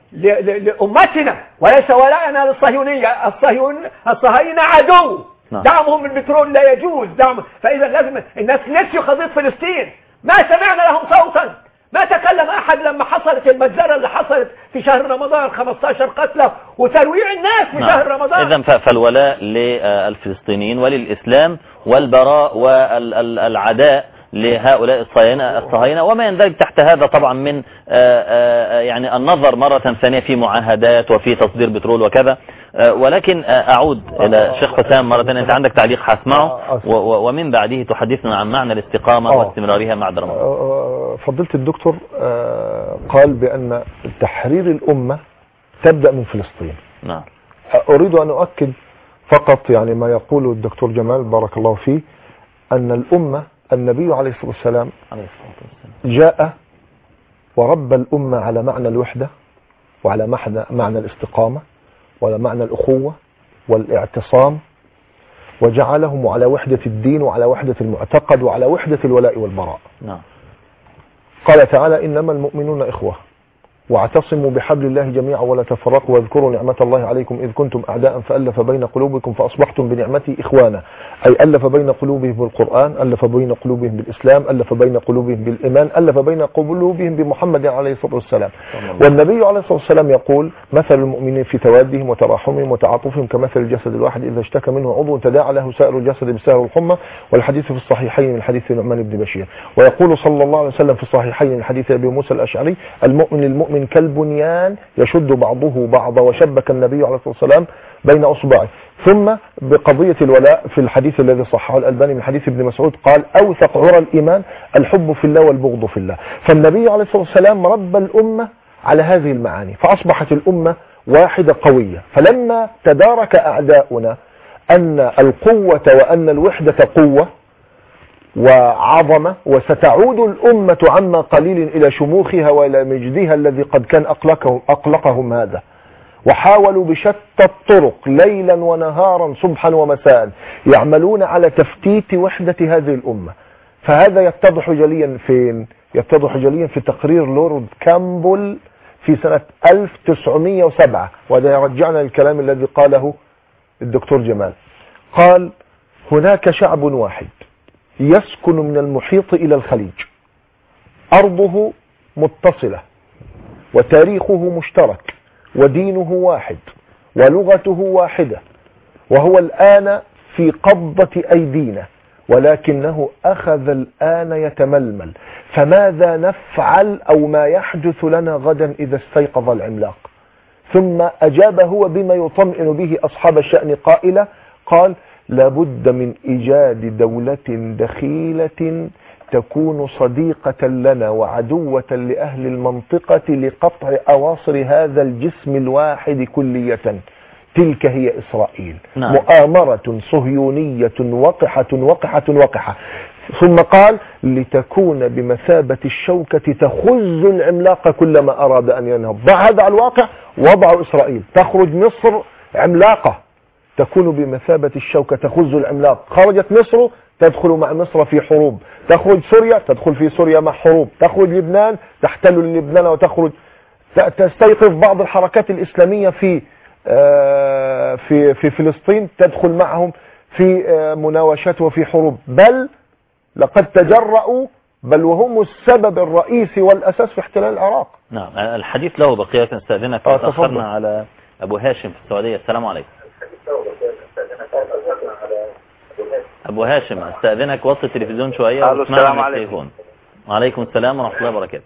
لأمتنا وليس ولاءنا للصهيونية. الصهيون الصهاينة عدو، دعمهم بالبترول لا يجوز دعم. فإذا لازم الناس نسيوا قضية فلسطين، ما سمعنا لهم صوتا، ما بعد لما حصلت المجزرة اللي حصلت في شهر رمضان خمستاشر قتلى وترويع الناس في نعم. شهر رمضان. إذن فالولاء للفلسطينيين وللإسلام والبراء والعداء لهؤلاء الصهاينة الصهاينة وما يندرج تحت هذا طبعا من آآ آآ يعني النظر مرة ثانية في معاهدات وفي تصدير بترول وكذا. ولكن أعود إلى شيخ حسام مرة ثانية. أنت عندك تعليق هسمعه ومن بعده تحدثنا عن معنى الاستقامة واستمرارها بعد رمضان. فضيلة الدكتور قال بأن تحرير الأمة تبدأ من فلسطين. نعم. أريد أن أؤكد فقط يعني ما يقوله الدكتور جمال بارك الله فيه أن الأمة النبي عليه الصلاة والسلام جاء وربى الأمة على معنى الوحدة وعلى معنى الاستقامة وعلى معنى الأخوة والاعتصام وجعلهم على وحدة الدين وعلى وحدة المعتقد وعلى وحدة الولاء والبراء. نعم. قال تعالى إنما المؤمنون إخوة واعتصموا بحبل الله جميعا ولا تفرقوا واذكروا نعمة الله عليكم إذ كنتم أعداء فألف بين قلوبكم فأصبحتم بنعمته إخوانا أي ألف بين قلوبهم بالقرآن ألف بين قلوبهم بالإسلام ألف بين قلوبهم بالإيمان ألف بين قلوبهم بمحمد عليه الصلاة والسلام. والنبي عليه الصلاة والسلام يقول مثل المؤمنين في توادهم وتراحمهم وتعاطفهم كمثل الجسد الواحد إذا اشتكى منه عضو تداعى له سائر الجسد بالسهر والحمى والحديث في الصحيحين من حديث نعمان بن بشير. ويقول صلى الله عليه وسلم في الصحيحين من حديث أبي موسى الأشعري المؤمن المؤمن من كالبنيان يشد بعضه بعضا وشبك النبي عليه الصلاة والسلام بين أصبعه. ثم بقضية الولاء في الحديث الذي صححه الألباني من حديث ابن مسعود قال أوثق عرى الإيمان الحب في الله والبغض في الله. فالنبي عليه الصلاة والسلام ربى الأمة على هذه المعاني فأصبحت الأمة واحدة قوية. فلما تدارك أعداؤنا أن القوة وأن الوحدة قوة وعظمة وستعود الأمة عما قليل إلى شموخها وإلى مجدها الذي قد كان أقلقهم, أقلقهم هذا وحاولوا بشتى الطرق ليلا ونهارا صبحا ومساء يعملون على تفتيت وحدة هذه الأمة. فهذا يتضح جليا فين؟ يتضح جليا في تقرير لورد كامبل في سنة ألف وتسعمئة وسبعة وهذا يرجعنا للكلام الذي قاله الدكتور جمال. قال هناك شعب واحد يسكن من المحيط إلى الخليج أرضه متصلة وتاريخه مشترك ودينه واحد ولغته واحدة وهو الآن في قبضة أيدينا ولكنه أخذ الآن يتململ فماذا نفعل أو ما يحدث لنا غدا إذا استيقظ العملاق؟ ثم أجاب هو بما يطمئن به أصحاب الشأن قائلا قال لابد من إيجاد دولة دخيلة تكون صديقة لنا وعدوة لأهل المنطقة لقطع أواصر هذا الجسم الواحد كلية تلك هي إسرائيل. نعم. مؤامرة صهيونية وقحة وقحة وقحة. ثم قال لتكون بمثابة الشوكة تخز العملاق كلما أراد أن ينهض. ضع هذا على الواقع وضع إسرائيل تخرج مصر عملاقة تكون بمثابة الشوكة تخز العملاق. خرجت مصر تدخل مع مصر في حروب تخرج سوريا تدخل في سوريا مع حروب تخرج لبنان تحتل لبنان وتخرج تستيقظ بعض الحركات الإسلامية في في في فلسطين تدخل معهم في مناوشات وفي حروب بل لقد تجرؤوا بل وهم السبب الرئيسي والأساس في احتلال العراق. نعم الحديث له بقية استأذنك تأخرنا على أبو هاشم في السعودية. السلام عليكم أبو هاشم استأذنك وصل التلفزيون شوية السلام عليكم. وعليكم السلام ورحمة الله وبركاته.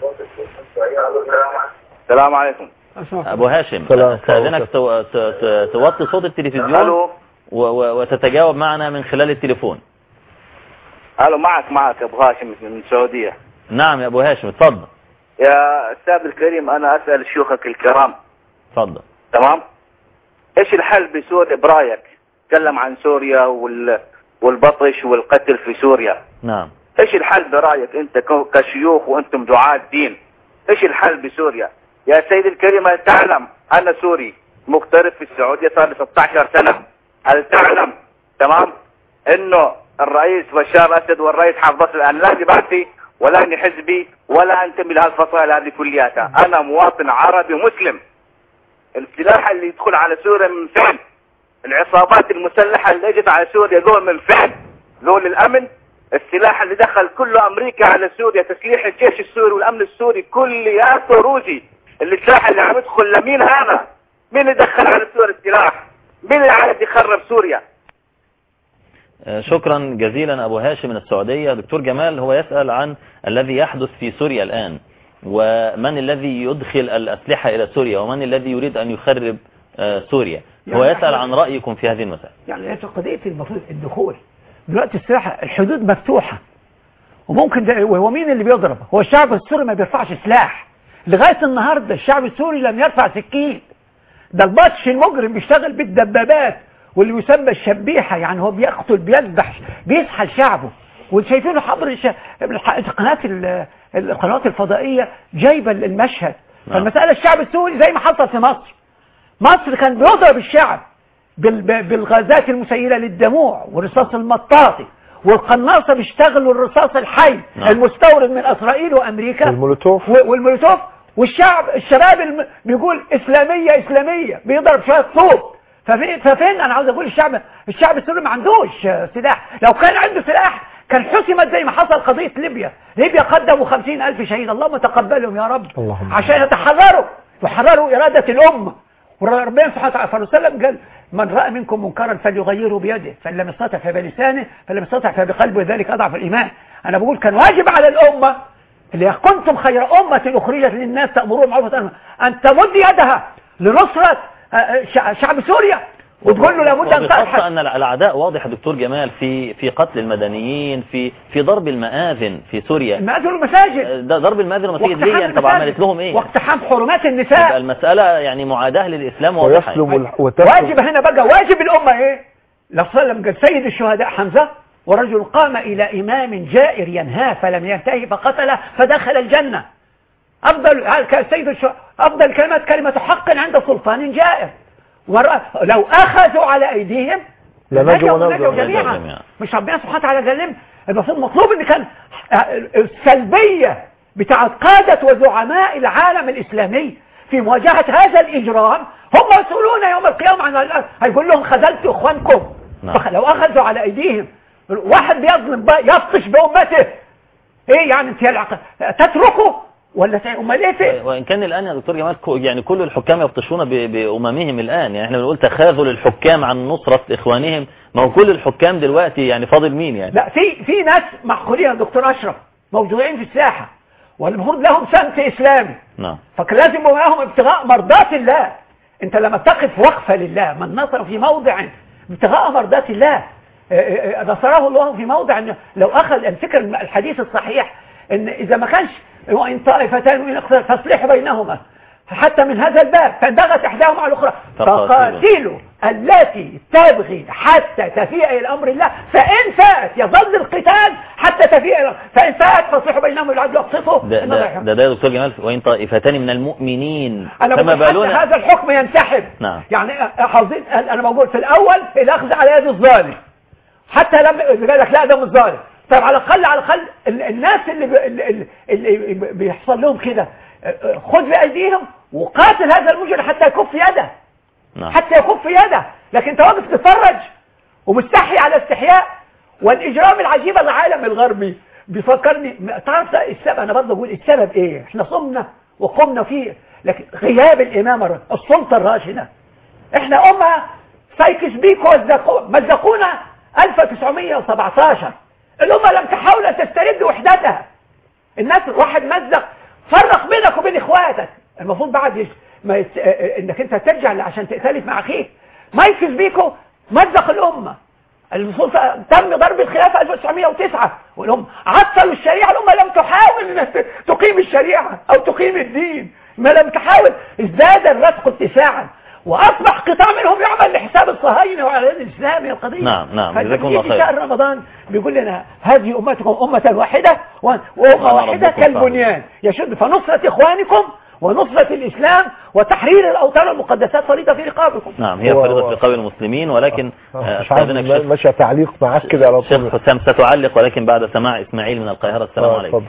السلام عليكم أبو هاشم استأذنك توطي صوت التلفزيون وتتجاوب معنا من خلال التليفون. ألو معك معك أبو هاشم من السعودية. نعم يا أبو هاشم اتفضل. يا أستاذ الكريم أنا أسأل شيوخك الكرام. اتفضل. تمام. إيش الحل بسوريا برايك؟ تكلم عن سوريا وال والبطش والقتل في سوريا. نعم. إيش الحل برايك أنت كشيوخ وأنتم دعاة دين؟ إيش الحل بسوريا؟ يا سيدي الكريم هل تعلم أنا سوري مغترب في السعودية صار لي ستة عشر سنة. هل تعلم تمام إنه الرئيس بشار الأسد والرئيس حافظ الآن لا لبعثي ولا اني حزبي ولا انتمي لهالفصائل هذه كلياتها. انا مواطن عربي مسلم. السلاح اللي يدخل على سوريا من فين؟ العصابات المسلحة اللي اجت على سوريا ذول من فين؟ ذول الامن السلاح اللي دخل كله امريكا على سوريا، تسليح الجيش السوري والامن السوري كلياته روسي. السلاح اللي عم يدخل لمين هذا؟ مين اللي دخل على سوريا السلاح؟ مين اللي عايز يخرب سوريا؟ شكرا جزيلا أبو هاشم من السعودية. دكتور جمال هو يسأل عن الذي يحدث في سوريا الآن، ومن الذي يدخل الأسلحة إلى سوريا، ومن الذي يريد أن يخرب سوريا. هو يسأل عن رأيكم في هذه المسألة. يعني قضية المفروض الدخول دلوقتي، السلاح الحدود مفتوحة، وممكن ده وهو مين اللي بيضرب؟ هو الشعب السوري ما بيرفعش سلاح لغاية النهاردة. الشعب السوري لم يرفع سكين. ده البطش المجرم بيشتغل بالدبابات واللي يسمى الشبيحة، يعني هو بيقتل بيذبح بيسحل شعبه. وشايفينه حبر قناة القنوات الفضائية جايبة المشهد. فالمسألة الشعب السوري زي ما حصل في مصر. مصر كان بيضرب الشعب بالغازات المسيلة للدموع والرصاص المطاطي والقناصة، بيشتغلوا الرصاص الحي المستورد من إسرائيل وأمريكا والمولوتوف والمولوتوف والشعب الشباب بيقول إسلامية إسلامية، بيضرب شوية طوب. ففين أنا عاوز أقول الشعب الشعب السوري ما عندوش سلاح. لو كان عنده سلاح كان حسمت زي ما حصل قضية ليبيا. ليبيا قدموا خمسين ألف شهيد، اللهم تقبلهم يا رب، اللهم عشان يتحرروا يحرروا إرادة الأمة. وربنا سبحانه وتعالى صلى الله عليه وسلم قال من رأى منكم منكرا فليغيره بيده، فإن لم يستطع فبلسانه، فإن لم يستطع فبقلبه، ذلك أضعف الإيمان. أنا بقول كان واجب على الأمة اللي كنتم خير أمة أخرجت للناس تأمرون بالمعروف وتنهون أن تمد يدها لنصرة شعب سوريا وتقول له لابد ان تضحك. ان الاعداء واضح دكتور جمال في في قتل المدنيين، في في ضرب المآذن في سوريا، المآذن والمساجد. ضرب المآذن والمساجد ليه؟ انت عملت لهم ايه؟ واقتحام حرمات النساء. يبقى المساله يعني معاداه للاسلام واضحه. واجب هنا بقى، واجب الامه ايه؟ لو صلى قال سيد الشهداء حمزه ورجل قام الى امام جائر ينهاه فلم ينتهي فقتله فدخل الجنه. افضل سيد الشهداء افضل كلمات كلمه حق عند سلطان جائر. لو أخذوا على أيديهم لنجوا جميعا. مش ربنا سبحانه وتعالى قال المفروض مطلوب ان كان السلبية بتاعت قادة وزعماء العالم الإسلامي في مواجهة هذا الإجرام هم مسؤولون يوم القيامة عن هيقول لهم خذلت إخوانكم. لو أخذوا على أيديهم واحد بيظلم يفطش بأمته، إيه يعني انت تتركه ولا امال ايه في؟ وان كان الان يا دكتور جمال يعني كل الحكام يبطشون باممهم الان، يعني احنا بنقول تخاذل الحكام عن نصرة اخوانهم، ما هو كل الحكام دلوقتي يعني فاضل مين يعني؟ لا في في ناس معقولين يا دكتور اشرف موجودين في الساحة والمفروض لهم سمت اسلامي. نعم. فكان لازم يبقى لهم ابتغاء مرضات الله. انت لما تقف وقفة لله من نصر في موضع ابتغاء مرضات الله نصره الله في موضع. لو اخذ الفكر الحديث الصحيح ان اذا ما كانش وإن طائفتان من اختلاف فاصلحوا بينهما حتى من هذا الباب فإن بغت إحداهما على الأخرى فقاتلوا التي تبغي حتى تفيء إلى أمر الله فإن فاءت يظل القتال حتى تفيء إلى فإن فاءت فاصلحوا بينهما بالعدل واقسطوا. ده ده, ده, ده يا دكتور جمال وإن طائفتان من المؤمنين أنا بقول حتى هذا الحكم ينسحب. نعم. يعني حافظين أنا بقول في الأول الأخذ على يد الظالم حتى لما قال لك لا ده مش ظالم. طب على الأقل على الأقل الناس اللي, اللي, اللي بيحصل لهم كده خذ بأيديهم وقاتل هذا المجرم حتى يكف يده. نعم. حتى يكف يده. لكن انت واقف تتفرج ومستحي على استحياء. والإجرام العجيب العالم الغربي بيفكرني تعرف السبب. أنا برضه أقول السبب إيه؟ احنا صمنا وقمنا فيه لكن غياب الإمامة السلطة الراشدة. احنا أمة سايكس بيكو مزقونا ألف وتسعمائة وسبعة عشر. الأمة لم تحاول أن تسترد وحدتها. الناس واحد مزق فرق بينك وبين إخواتك. المفروض بعد ما يت... إنك أنت ترجع عشان تختلف مع أخيك. مايكل بيكو مزق الأمة. المفروض تم ضرب الخلافة ألف وتسعمائة وتسعة والأمة عطلوا الشريعة. الأمة لم تحاول أن تقيم الشريعة أو تقيم الدين. ما لم تحاول ازداد الرزق اتساعا واصبح قطاع منهم يعمل لحساب الصهاينه وعلى يد الاسلام القضيه. نعم نعم جزاكم الله خير. شهر رمضان بيقول لنا هذه امتكم امه واحده وامه واحده كالبنيان يشد فنصره اخوانكم ونصره الاسلام وتحرير الاوطان المقدسات فريضه في رقابكم. نعم هي فريضه في رقاب المسلمين ولكن استاذنك ماشي تعليق معاك كده على طول. شيخ حسام ستعلق ولكن بعد سماع اسماعيل من القاهره. السلام عليكم.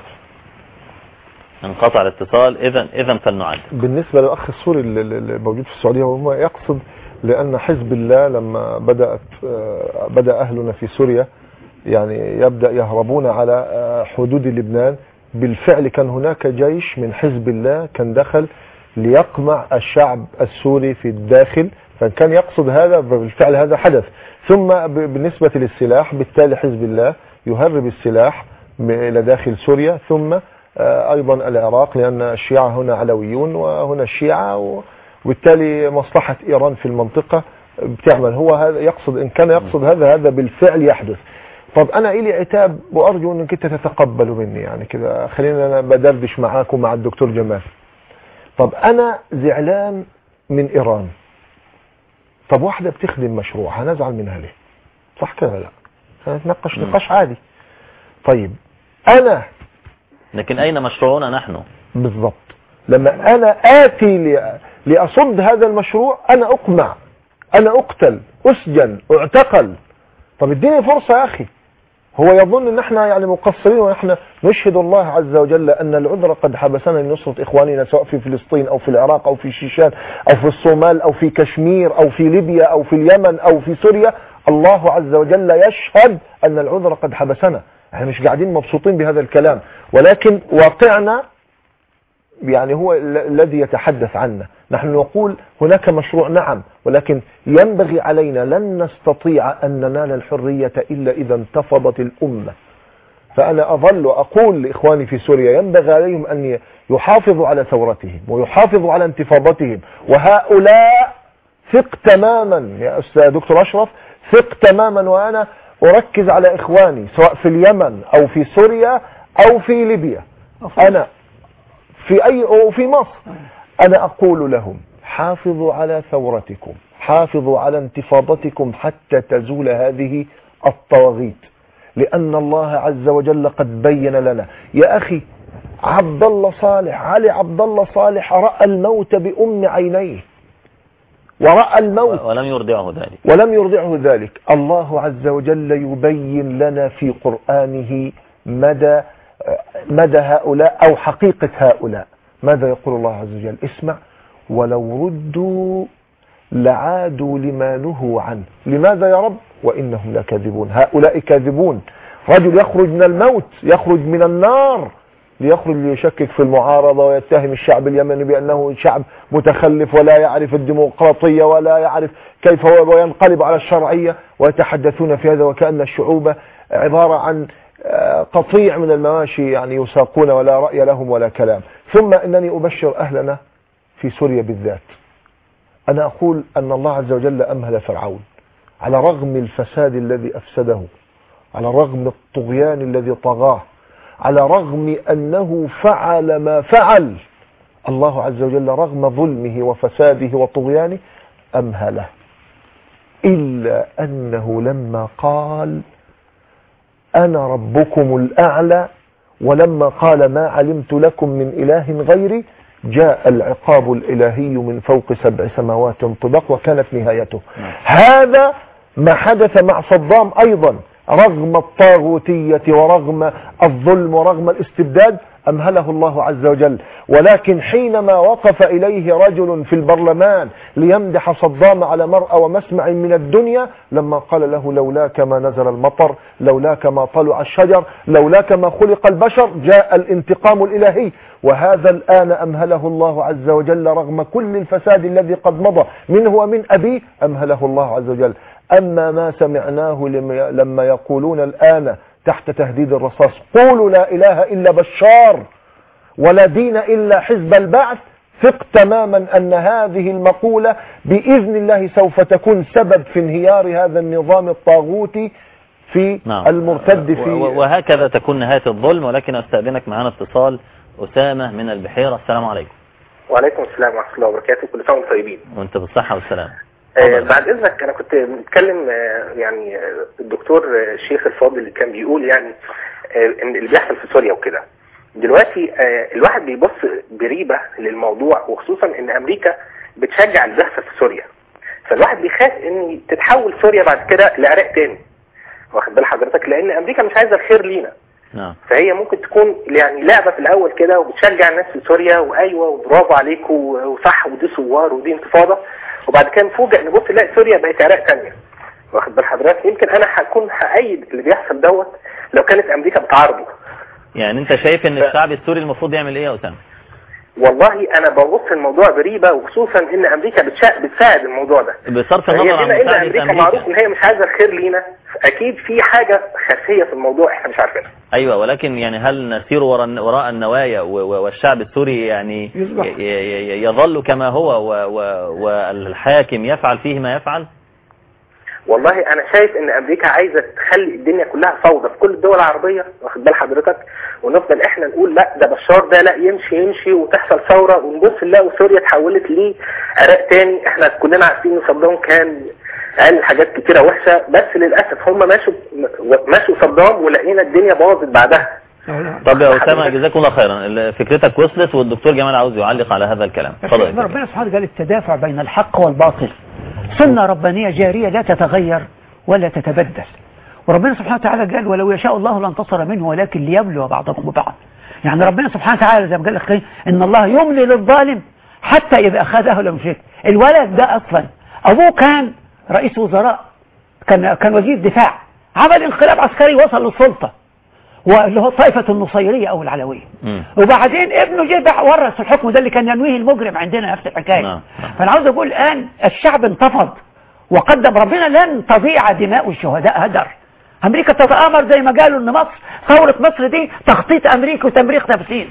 انقطع الاتصال. اذا اذا فلنعد. بالنسبه للاخ السوري الموجود في السعوديه هو يقصد لان حزب الله لما بدات بدا اهلنا في سوريا يعني يبدأ يهربون على حدود لبنان. بالفعل كان هناك جيش من حزب الله كان دخل ليقمع الشعب السوري في الداخل، فكان يقصد هذا، بالفعل هذا حدث. ثم بالنسبة للسلاح، بالتالي حزب الله يهرب السلاح إلى داخل سوريا، ثم أيضا العراق، لأن الشيعة هنا علويون وهنا الشيعة، وبالتالي مصلحة إيران في المنطقة بتعمل. هو هذا يقصد، إن كان يقصد هذا هذا بالفعل يحدث. طب أنا إلي عتاب وأرجو أنك أنت تتقبلوا مني، يعني كده خلينا أنا بدردش معاكم مع الدكتور جمال. طب أنا زعلان من إيران، طب واحدة بتخدم مشروع هنزعل منها ليه؟ صح كده؟ لا، هنتناقش نقاش عادي. طيب أنا، لكن أين مشروعنا نحن؟ بالضبط. لما أنا آتي لأصد هذا المشروع أنا أقمع، أنا أقتل، أسجن، أعتقل. طب اديني فرصة يا أخي. هو يظن ان احنا يعني مقصرين، ونحن نشهد الله عز وجل ان العذر قد حبسنا لنصرة اخواننا، سواء في فلسطين او في العراق او في شيشان او في الصومال او في كشمير او في ليبيا او في اليمن او في سوريا. الله عز وجل يشهد ان العذر قد حبسنا. احنا مش قاعدين مبسوطين بهذا الكلام، ولكن واقعنا يعني هو الذي يتحدث عنا. نحن نقول هناك مشروع نعم، ولكن ينبغي علينا، لن نستطيع أن ننال الحرية إلا إذا انتفضت الأمة. فأنا أظل أقول لإخواني في سوريا ينبغي عليهم أن يحافظوا على ثورتهم ويحافظوا على انتفاضتهم. وهؤلاء ثق تماما يا أستاذ دكتور أشرف، ثق تماما، وأنا أركز على إخواني سواء في اليمن أو في سوريا أو في ليبيا، أنا في أي أو في مصر، أنا أقول لهم حافظوا على ثورتكم، حافظوا على انتفاضتكم حتى تزول هذه الطواغيت، لأن الله عز وجل قد بين لنا. يا أخي عبد الله صالح، علي عبد الله صالح رأى الموت بأم عينيه، ورأى الموت ولم يرضعه ذلك ولم يرضعه ذلك. الله عز وجل يبين لنا في قرآنه مدى مدى هؤلاء أو حقيقة هؤلاء. ماذا يقول الله عز وجل؟ اسمع: ولو ردوا لعادوا لما نهوا عنه. لماذا يا رب؟ وإنهم لكاذبون. هؤلاء كاذبون. رجل يخرج من الموت، يخرج من النار ليخرج ليشكك في المعارضة ويتهم الشعب اليمني بأنه شعب متخلف ولا يعرف الديمقراطية ولا يعرف كيف هو، وينقلب على الشرعية ويتحدثون في هذا وكأن الشعوب عبارة عن قطيع من المواشي يعني يساقون ولا رأي لهم ولا كلام. ثم إنني أبشر أهلنا في سوريا بالذات. أنا أقول أن الله عز وجل أمهل فرعون على رغم الفساد الذي أفسده، على رغم الطغيان الذي طغاه، على رغم أنه فعل ما فعل. الله عز وجل رغم ظلمه وفساده وطغيانه أمهله، إلا أنه لما قال أنا ربكم الأعلى، ولما قال ما علمت لكم من إله غيري، جاء العقاب الإلهي من فوق سبع سماوات طباق وكانت نهايته. هذا ما حدث مع صدام أيضا، رغم الطاغوتية ورغم الظلم ورغم الاستبداد أمهله الله عز وجل. ولكن حينما وقف إليه رجل في البرلمان ليمدح صدام على مرأى ومسمع من الدنيا، لما قال له لولاك ما نزل المطر، لولاك ما طلع الشجر، لولاك ما خلق البشر، جاء الانتقام الإلهي. وهذا الآن أمهله الله عز وجل رغم كل الفساد الذي قد مضى منه ومن أبيه، أمهله الله عز وجل. أما ما سمعناه لما يقولون الآن تحت تهديد الرصاص قولوا لا إله إلا بشار ولا دين إلا حزب البعث، ثق تماما أن هذه المقولة بإذن الله سوف تكون سبب في انهيار هذا النظام الطاغوتي في نعم. المرتد في وهكذا تكون نهاية الظلم. ولكن أستأذنك معنا اتصال أسامة من البحيرة. السلام عليكم. وعليكم السلام ورحمة الله وبركاته. كل سنة وانتم طيبين. وانت بالصحة والسلام. آه بعد إذنك أنا كنت بتكلم آه يعني آه الدكتور آه الشيخ الفاضل اللي كان بيقول يعني آه إن اللي بيحصل في سوريا وكده. دلوقتي آه الواحد بيبص بريبة للموضوع، وخصوصا إن أمريكا بتشجع اللي بيحصل في سوريا، فالواحد بيخاف إن تتحول سوريا بعد كده لعراق تاني، واخد بال حضرتك؟ لأن أمريكا مش عايزة الخير لينا. نعم. فهي ممكن تكون يعني لعبة في الأول كده وبتشجع الناس في سوريا، وأيوة وبرافو عليكم وصح ودي ثوار ودي انتفاضة، وبعد كده نفوجئ نبص نلاقي سوريا بقت عراق تانية. واخد بال حضرتك؟ يمكن انا هكون هأيد اللي بيحصل دوت لو كانت امريكا بتعارضه. يعني انت شايف ان الشعب السوري المفروض يعمل ايه يا اسامه؟ والله انا ببص الموضوع بريبه، وخصوصا ان امريكا بتشا... بتساعد الموضوع ده. بصرف النظر عن مساعده امريكا, أمريكا معروف ان هي مش عايزه الخير لينا، اكيد في حاجه خفيه في الموضوع احنا مش عارفينها. ايوه، ولكن يعني هل نسير وراء وراء النوايا والشعب السوري يعني يظل كما هو والحاكم يفعل فيه ما يفعل؟ والله انا شايف ان امريكا عايزه تخلي الدنيا كلها فوضى في كل الدول العربيه، واخد بال حضرتك؟ ونفضل احنا نقول لا ده بشار ده لا يمشي يمشي وتحصل ثوره، ونبص نلاقي سوريا اتحولت لعراق تاني. احنا كلنا عارفين ان صدام كان قال حاجات كتيره وحشه، بس للاسف هم ماشوا ماشوا صدام ولقينا الدنيا باظت بعدها. طب يا اسامه جزاكم الله خيرا، فكرتك وصلت، والدكتور جمال عاوز يعلق على هذا الكلام. اتفضل. ربنا سبحانه قال التدافع بين الحق والباطل سنة ربانية جارية لا تتغير ولا تتبدل، وربنا سبحانه وتعالى قال ولو يشاء الله لانتصر منه ولكن ليبلو بعضكم ببعض. يعني ربنا سبحانه وتعالى زي ما قال لك ان الله يملي للظالم حتى اذا اخذه لم يشرك. الولد ده اصلا ابوه كان رئيس وزراء، كان كان وزير دفاع، عمل انقلاب عسكري وصل للسلطه واللي هو طائفه النصيريه او العلويه، وبعدين ابنه جه ورث الحكم ده اللي كان ينويه المجرم عندنا نفس الحكايه. فانا عاوز اقول الان الشعب انتفض وقدم ربنا لن تضيع دماء الشهداء هدر. امريكا تتآمر زي ما قالوا ان مصر ثوره مصر دي تخطيط امريكي وتمريق تفسير.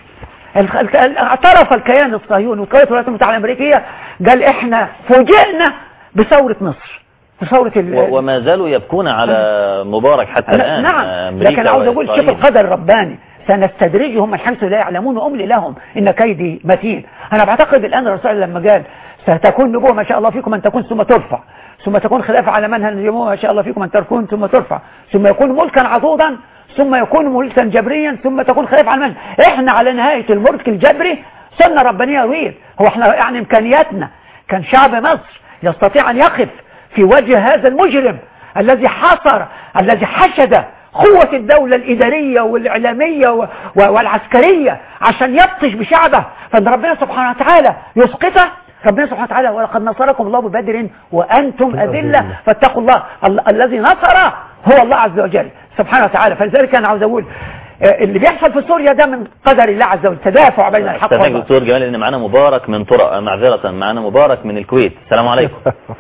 اعترف الكيان الصهيوني وقوات الولايات المتحده الامريكيه قال احنا فوجئنا بثوره مصر ثورة وما زالوا يبكون على مبارك حتى الآن. نعم، لكن عاوز أقول شوف القدر الرباني سنستدرجهم من حيث لا يعلمون وأملي لهم إن كيدي متين. أنا بعتقد الآن الرسول لما قال ستكون نبوة ما شاء الله فيكم أن تكون ثم ترفع، ثم تكون خلافة على منهج الجمهور ما شاء الله فيكم أن تكون ثم ترفع، ثم يكون ملكا عضوضا، ثم يكون ملكا جبريا، ثم تكون خلافة على المنهج. إحنا على نهاية الملك الجبري سنة ربانية طويل. هو إحنا يعني إمكانياتنا كان شعب مصر يستطيع أن يقف في وجه هذا المجرم الذي حصر الذي حشد قوة الدولة الإدارية والإعلامية والعسكرية عشان يبطش بشعبه، فإن ربنا سبحانه وتعالى يسقطه. ربنا سبحانه وتعالى ولقد نصركم الله ببدر وأنتم أذلة فاتقوا الله. الذي نصر هو الله عز وجل سبحانه وتعالى. فلذلك أنا عاوز أقول اللي بيحصل في سوريا ده من قدر الله عز وجل، تدافع بين الحق والباطل. دكتور جمال ان معانا مبارك من طرق معذرة معانا مبارك من الكويت. السلام عليكم.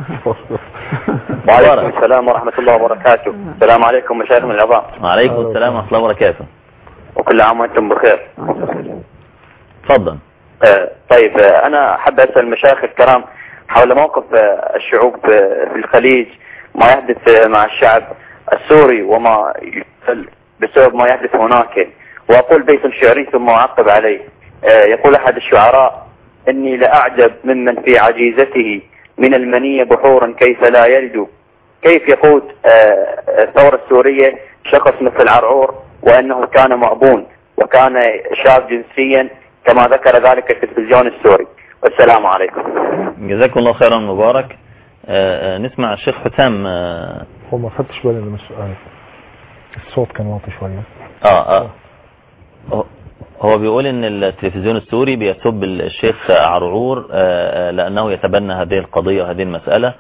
وعليكم السلام ورحمة الله وبركاته. السلام عليكم مشايخ من العظام. وعليكم السلام ورحمة الله وبركاته. وكل عام وانتم بخير. تفضل. آه طيب آه انا حاب اسال المشايخ الكرام حول موقف آه الشعوب آه في الخليج، ما يحدث آه مع الشعب السوري وما يحصل بسبب ما يحدث هناك. وأقول بيت شعري ثم أعقب عليه. آه يقول أحد الشعراء: إني لأعجب ممن في عجيزته من المنية بحورا كيف لا يلد. كيف يقود آه الثورة السورية شخص مثل عرعور وأنه كان مأبون وكان شاب جنسيا كما ذكر ذلك التلفزيون السوري. والسلام عليكم. جزاكم الله خيرا مبارك. آه نسمع الشيخ حسام. آه هو ما خدتش بالي من السؤال، الصوت كان واطي شوية. اه اه هو بيقول ان التلفزيون السوري بيسب الشيخ عرعور آه لانه يتبنى هذه القضية وهذه المسألة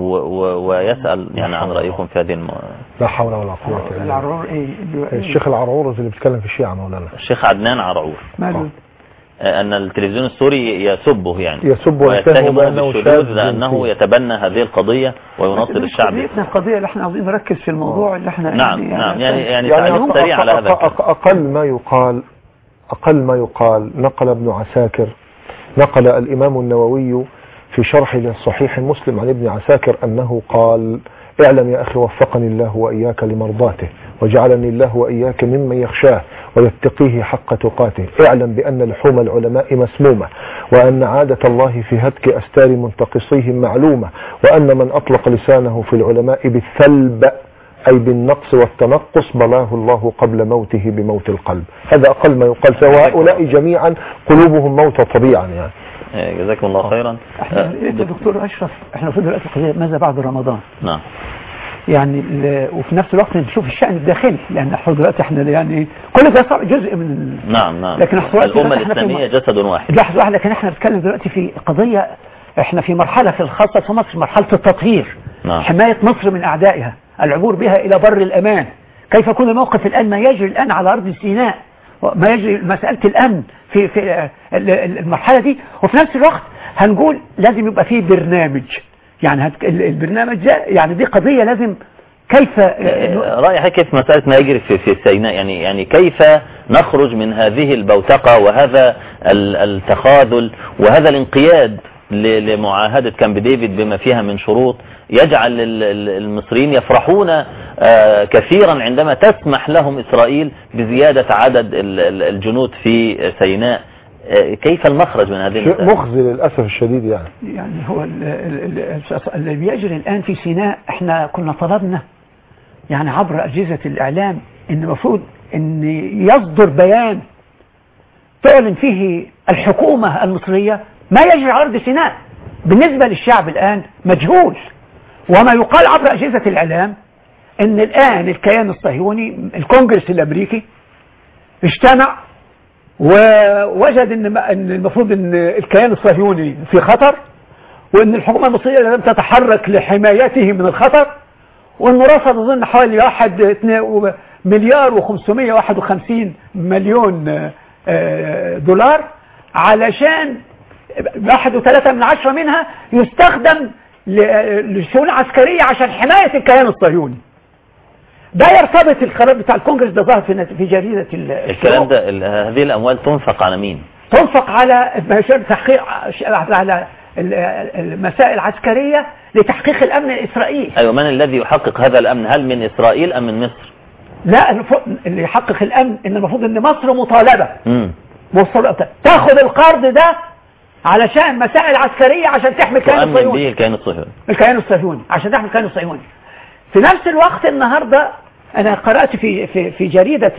ويسأل يعني عن رأيكم في هذه الم... لا حول ولا قوة الا بالله. العرعور ايه؟ الشيخ العرعور اللي بيتكلم في الشيعة مولانا، الشيخ عدنان عرعور. ماله؟ أن التلفزيون السوري يسبه يعني يسبه ويتهمه بالشذوذ لأنه يتبنى هذه القضية ويناصر الشعب. القضية اللي احنا عاوزين نركز في الموضوع اللي احنا نعم يعني نعم يعني يعني, يعني, يعني سريع على هذا. أقل ما يقال أقل ما يقال نقل ابن عساكر نقل الإمام النووي في شرح للصحيح مسلم عن ابن عساكر أنه قال: اعلم يا أخي وفقني الله وإياك لمرضاته وجعلني الله وإياك ممن يخشاه ويتقيه حق تقاته. اعلم بأن لحوم العلماء مسمومة، وأن عادة الله في هتك أستار منتقصيهم معلومة، وأن من أطلق لسانه في العلماء بالثلب أي بالنقص والتنقص بلاه الله قبل موته بموت القلب. هذا أقل ما يقال. فهؤلاء جميعا قلوبهم موتى طبيعا يعني. جزاكم الله خيرا. احنا دكتور أشرف احنا في دلوقتي قضية ماذا بعد رمضان. نعم. يعني وفي نفس الوقت نشوف الشأن الداخلي، لأن احنا دلوقتي احنا يعني كل ده جزء من نعم نعم لكن الأمة الإسلامية جسد واحد. لحظة واحدة. لكن احنا بنتكلم دلوقتي في قضية، احنا في مرحلة في الخاصة في مصر مرحلة التطهير. نعم. حماية مصر من أعدائها، العبور بها إلى بر الأمان. كيف يكون الموقف الآن ما يجري الآن على أرض سيناء، ما يجري مسألة الأمن في في المرحلة دي. وفي نفس الوقت هنقول لازم يبقى فيه برنامج، يعني البرنامج ده يعني دي قضية لازم كيف رأيك كيف مسألة ما يجري في في سيناء، يعني يعني كيف نخرج من هذه البوتقة وهذا التخاذل وهذا الانقياد لمعاهدة كامب ديفيد بما فيها من شروط يجعل المصريين يفرحون كثيرا عندما تسمح لهم إسرائيل بزيادة عدد الجنود في سيناء. كيف المخرج من هذه المسألة؟ مخزي للأسف الشديد. يعني يعني هو اللي بيجري الآن في سيناء، احنا كنا طلبنا يعني عبر أجهزة الإعلام إن المفروض إن يصدر بيان تعلن فيه الحكومة المصرية ما يجري على أرض سيناء. بالنسبة للشعب الآن مجهول، وما يقال عبر أجهزة الإعلام إن الآن الكيان الصهيوني الكونجرس الأمريكي اجتمع ووجد إن إن المفروض إن الكيان الصهيوني في خطر، وإن الحكومة المصرية لم تتحرك لحمايته من الخطر، وإنه رصد أظن حوالي واحد مليار وخمسمائة وواحد وخمسين مليون دولار علشان واحد وثلاثة من عشرة منها يستخدم لشؤون عسكرية عشان حماية الكيان الصهيوني. ده يرتبط القرار بتاع الكونجرس ده ظهر في جريدة الكلام ده. هذه الأموال تنفق على مين؟ تنفق على تحقيق على المسائل عسكرية لتحقيق الأمن الإسرائيلي. أيوة، من الذي يحقق هذا الأمن؟ هل من إسرائيل أم من مصر؟ لا، اللي يحقق الأمن إن المفروض إن مصر مطالبة امم تاخذ القرض ده علشان مسائل عسكرية عشان تحمي الكيان الصهيوني. تؤمن به الكيان الصهيوني. الكيان الصهيوني عشان تحمي الكيان الصهيوني. في نفس الوقت النهاردة أنا قرأت في في في جريدة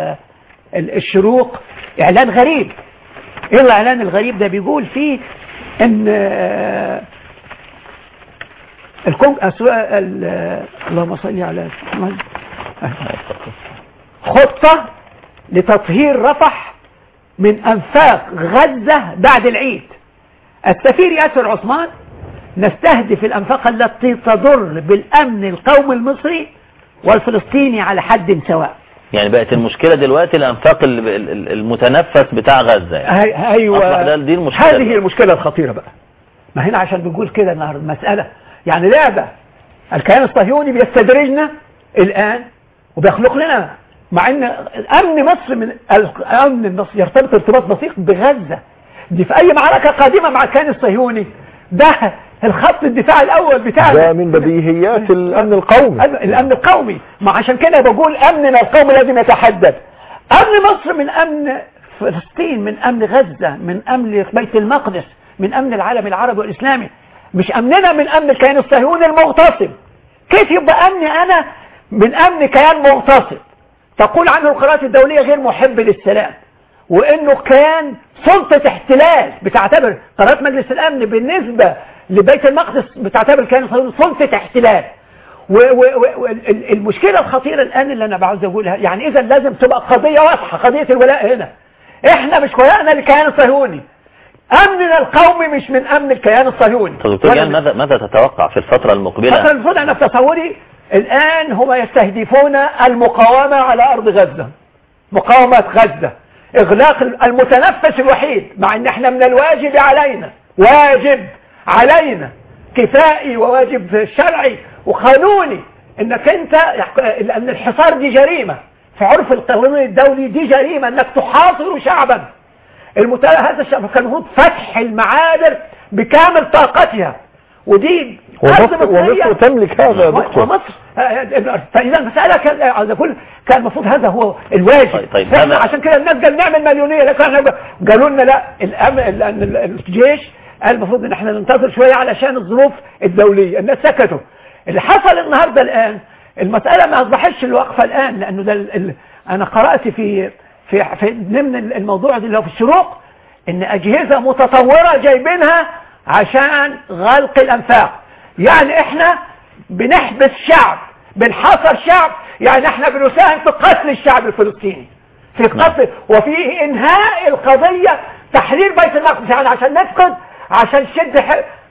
الشروق إعلان غريب. إيه الإعلان الغريب ده؟ بيقول فيه إن الكونج اللهم صل على محمد خطة لتطهير رفح من أنفاق غزة بعد العيد. السفير ياسر عثمان: نستهدف الأنفاق التي تضر بالأمن القومي المصري والفلسطيني على حد سواء. يعني بقت المشكلة دلوقتي الأنفاق المتنفس بتاع غزة. يعني أيوة، دي المشكلة. هذه هي المشكلة الخطيرة بقى. ما هنا عشان بنقول كده النهارده المسألة يعني لعبة الكيان الصهيوني بيستدرجنا الآن وبيخلق لنا، مع ان امن مصر من امن مصر يرتبط ارتباط بسيط بغزة. دي في اي معركة قادمة مع الكيان الصهيوني ده الخط الدفاع الاول بتاعنا، ده من بديهيات الامن القومي. الامن القومي، ما عشان كده بقول امننا القومي لازم يتحدد. امن مصر من امن فلسطين، من امن غزة، من امن بيت المقدس، من امن العالم العربي والاسلامي، مش امننا من امن الكيان الصهيوني المغتصب. كيف يبقى امني انا من امن كيان مغتصب تقول عنه القرارات الدولية غير محب للسلام، وانه كيان سلطة احتلال بتعتبر قرارات مجلس الامن بالنسبة لبيت المقدس بتعتبر الكيان الصهيوني سلطة احتلال. والمشكلة الخطيرة الان اللي انا بعوز اقولها، يعني اذا لازم تبقى قضية واضحة، قضية الولاء هنا. احنا مش ولاءنا للكيان الصهيوني، امننا القومي مش من امن الكيان الصهيوني. دكتور جان، ماذا ماذا تتوقع في الفترة المقبلة؟ الفترة المقبلة انا في تصوري الآن هم يستهدفون المقاومة على أرض غزة، مقاومة غزة، إغلاق المتنفس الوحيد، مع أن احنا من الواجب علينا، واجب علينا كفائي وواجب شرعي وقانوني انك انت، لأن الحصار دي جريمة في عرف القانون الدولي، دي جريمة انك تحاصر شعبا. المت... هذا الشعب كان المفروض فتح المعابر بكامل طاقتها، ودي ومصر, ومصر تملك هذا يا دكتور. ومصر فإذا المسألة كان عايز أقول كان المفروض هذا هو الواجب. طيب طيب احنا عشان كده الناس قال نعمل مليونية، لكن احنا قالوا لنا لا، الأمن الجيش قال المفروض ان احنا ننتظر شوية علشان الظروف الدولية. الناس سكتوا. اللي حصل النهاردة الآن المسألة ما أصبحتش الوقفة الآن، لأنه ده ال... أنا قرأت في في في ضمن الموضوع اللي هو في الشروق ان أجهزة متطورة جايبينها عشان غلق الأنفاق. يعني احنا بنحبس شعب، بنحاصر شعب، يعني احنا بنساهم في قتل الشعب الفلسطيني، في قتل وفي انهاء القضية، تحرير بيت المقدس، يعني عشان نفقد، عشان شد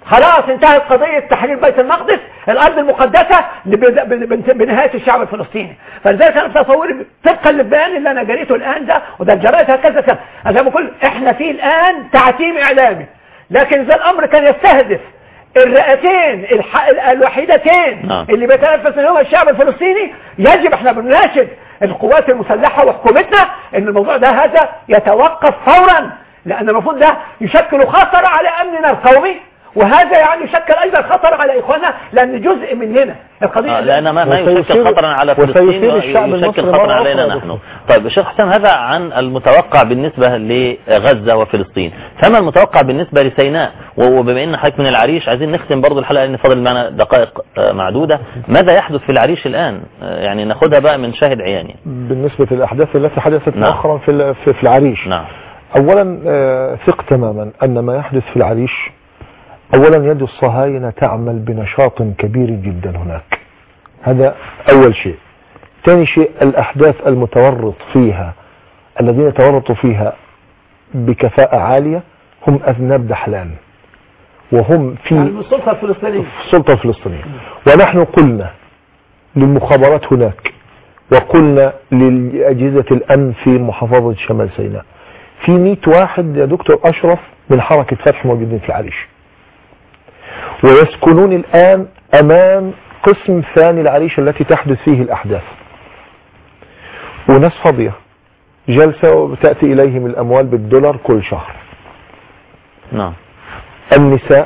خلاص انتهت قضية تحرير بيت المقدس الأرض المقدسة بنهاية الشعب الفلسطيني. فلذلك أنا تصوري طبقا للبيان اللي أنا جريته الآن ده وده الجرائد هكذا كان زي ما بقول إحنا في الآن تعتيم إعلامي، لكن إذا الأمر كان يستهدف الرئتين الوحيدتين آه. اللي بيتنفس منهم الشعب الفلسطيني، يجب احنا بنناشد القوات المسلحة وحكومتنا ان الموضوع ده هذا يتوقف فورا، لان المفروض ده يشكل خطر على امننا القومي، وهذا يعني يشكل ايضا خطر على اخواننا لان جزء مننا القضيه آه لان ما, ما يشكل خطرا على فلسطين يشكل خطرا علينا نحن. طيب الشيخ حسام، هذا عن المتوقع بالنسبه لغزه وفلسطين، فما المتوقع بالنسبه لسيناء؟ وبما ان حضرتك من العريش عايزين نختم برضو الحلقه لان فاضل معنا دقائق معدوده. ماذا يحدث في العريش الان؟ يعني ناخدها بقى من شاهد عياني بالنسبه للاحداث التي حدثت مؤخرا في في العريش. نعم. اولا ثق تماما ان ما يحدث في العريش اولا يد الصهاينة تعمل بنشاط كبير جدا هناك، هذا اول شيء. ثاني شيء الاحداث المتورط فيها الذين يتورطوا فيها بكفاءة عالية هم اذناب دحلان، وهم في السلطة الفلسطينية السلطة الفلسطينية. ونحن قلنا للمخابرات هناك وقلنا لأجهزة الامن في محافظة شمال سيناء في مئة واحد يا دكتور اشرف من حركة فتح موجودين في العريش، ويسكنون الآن أمام قسم ثاني العريش التي تحدث فيه الأحداث، وناس فاضية جلسة وتأتي إليهم الأموال بالدولار كل شهر. نعم. النساء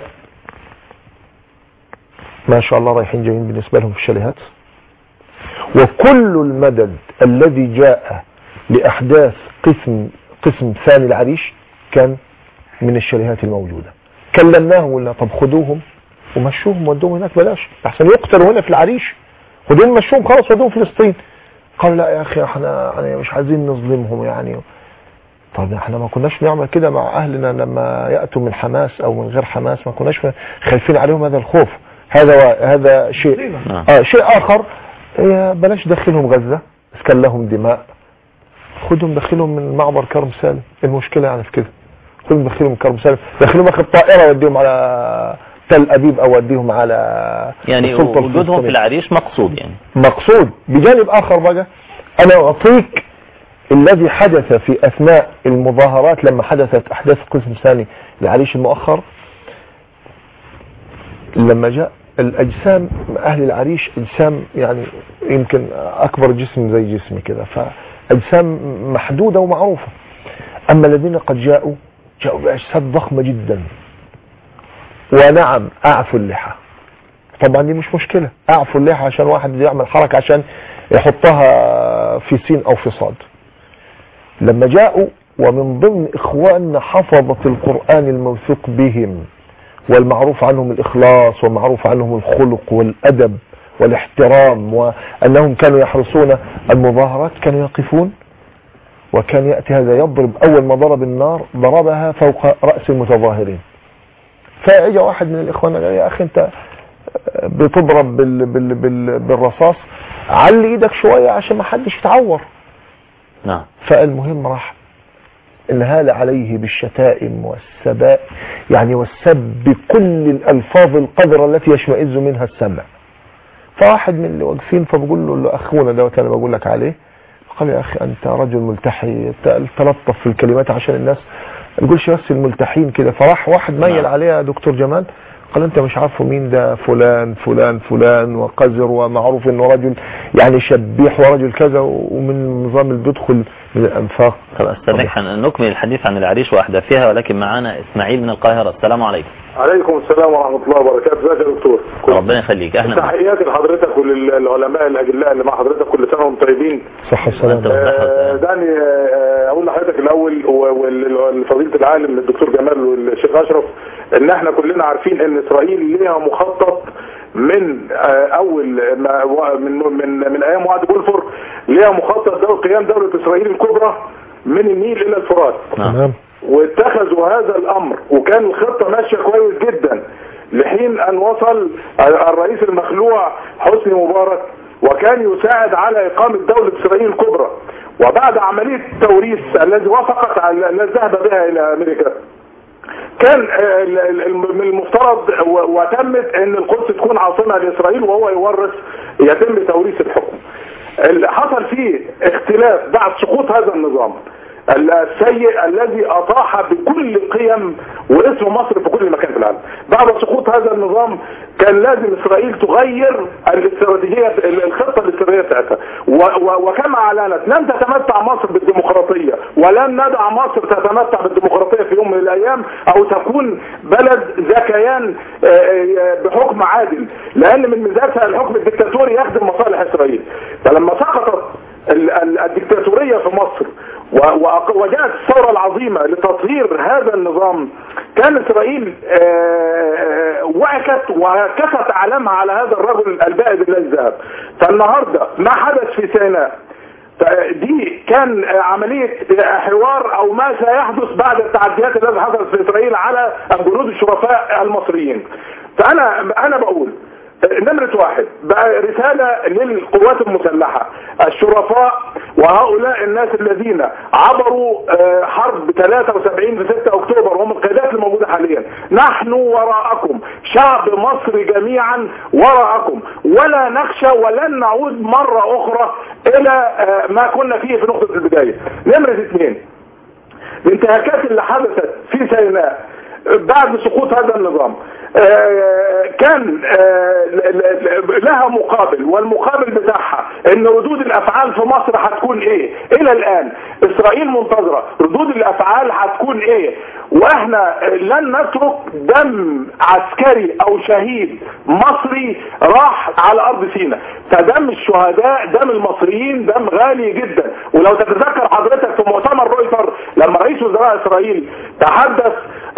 ما شاء الله رايحين جايين بالنسبة لهم في الشاليهات، وكل المدد الذي جاء لأحداث قسم قسم ثاني العريش كان من الشاليهات الموجودة. كلمناهم وقلنا طب خدوهم ومشوهم ودوهم هناك بلاش احسن يقتلوا هنا في العريش، خدوهم مشوهم خلاص ودوهم فلسطين. قالوا لا يا اخي احنا يعني مش عايزين نظلمهم يعني. طب احنا ما كناش نعمل كده مع اهلنا لما ياتوا من حماس او من غير حماس، ما كناش خايفين عليهم هذا الخوف. هذا هذا شيء آه شيء اخر، بلاش دخلهم غزة اسكن لهم دماء، خدهم دخلهم من معبر كرم سالم، المشكلة يعني في كده، خدهم دخلهم من كرم سالم، دخلهم اخذ طائرة وديهم على تل أبيب أو وديهم على يعني وجودهم في العريش مقصود يعني مقصود. بجانب آخر بقى أنا أعطيك الذي حدث في أثناء المظاهرات لما حدثت أحداث قسم ثاني العريش المؤخر، لما جاء الأجسام أهل العريش أجسام يعني يمكن أكبر جسم زي جسمي كده، فأجسام محدودة ومعروفة. أما الذين قد جاءوا جاءوا بأجساد ضخمة جدا، ونعم أعفوا اللحى. طبعا دي مش مشكلة، أعفوا اللحى عشان واحد يعمل حركة عشان يحطها في سين أو في صاد. لما جاءوا ومن ضمن إخواننا حفظة القرآن الموثوق بهم والمعروف عنهم الإخلاص ومعروف عنهم الخلق والأدب والاحترام، وأنهم كانوا يحرصون المظاهرات، كانوا يقفون وكان يأتي هذا يضرب، أول ما ضرب النار ضربها فوق رأس المتظاهرين. فاجى واحد من الإخوان قال يا أخي أنت بتضرب بال بال بال بالرصاص، علي إيدك شوية عشان ما حدش يتعور. نعم. فالمهم راح انهال عليه بالشتائم والسباء يعني والسب بكل الألفاظ القذرة التي يشمئز منها السمع. فواحد من اللي واقفين فبقول له أخونا ده أنا بقول لك عليه، قال يا أخي أنت رجل ملتحي تلطف في الكلمات عشان الناس ما تقولش بس الملتحين كده. فراح واحد ميل عليه يا دكتور جمال قال انت مش عارفه مين ده، فلان فلان فلان وقذر ومعروف انه رجل يعني شبيح ورجل كذا ومن النظام اللي بيدخل من الانفاق. طب استنى نكمل الحديث عن العريش واحداثها، ولكن معانا اسماعيل من القاهرة. السلام عليكم. عليكم السلام ورحمة الله وبركاته. ازيك يا دكتور؟ ربنا يخليك. اهلا بك. تحياتي لحضرتك وللعلماء الاجلاء اللي مع حضرتك، كل سنه وانتم طيبين. صحة السلام. دعني اقول لحضرتك الاول وفضيلة العالم الدكتور جمال والشيخ اشرف ان احنا كلنا عارفين ان اسرائيل ليها مخطط من اول ما من من من ايام وعد بولفور، ليها مخطط دور قيام دولة اسرائيل الكبرى من النيل الى الفرات. تمام. واتخذوا هذا الامر وكان الخطة ماشية كويس جدا لحين ان وصل الرئيس المخلوع حسني مبارك وكان يساعد على اقامة دولة اسرائيل الكبرى. وبعد عملية التوريث الذي وافقت الذي ذهب بها الى امريكا كان من المفترض وتمت ان القدس تكون عاصمة لاسرائيل وهو يورث يتم توريث الحكم. حصل فيه اختلاف بعد سقوط هذا النظام السيء الذي اطاح بكل قيم واسم مصر في كل مكان في العالم. بعد سقوط هذا النظام كان لازم اسرائيل تغير الاستراتيجيه الخطه الاستراتيجيه بتاعتها، وكما اعلنت لن تتمتع مصر بالديمقراطيه ولن ندع مصر تتمتع بالديمقراطيه في يوم من الايام او تكون بلد ذا كيان بحكم عادل، لان من ميزاتها الحكم الدكتاتوري يخدم مصالح اسرائيل. فلما سقطت الدكتاتوريه في مصر وجاءت الثورة العظيمة لتطهير هذا النظام، كان إسرائيل وعكت وكست أعلامها على هذا الرجل البائد الذي ذهب. فالنهاردة ما حدث في سيناء دي كان عملية حوار أو ما سيحدث بعد التعديات التي حصلت في إسرائيل على الجنود الشرفاء المصريين. فأنا أنا بقول نمرة واحد بقى رسالة للقوات المسلحة الشرفاء وهؤلاء الناس الذين عبروا حرب ثلاثة وسبعين في ستة اكتوبر وهم القيادات الموجودة حاليا. نحن وراءكم، شعب مصر جميعا وراءكم، ولا نخشى ولن نعود مرة اخرى الى ما كنا فيه في نقطة البداية. نمرة اثنين، الانتهاكات اللي حدثت في سيناء بعد سقوط هذا النظام كان لها مقابل، والمقابل بتاعها ان ردود الافعال في مصر هتكون ايه. الى الان اسرائيل منتظرة ردود الافعال هتكون ايه، واحنا لن نترك دم عسكري او شهيد مصري راح على ارض سيناء. فدم الشهداء دم المصريين دم غالي جدا. ولو تتذكر حضرتك في مؤتمر رويتر لما رئيس وزراء اسرائيل تحدث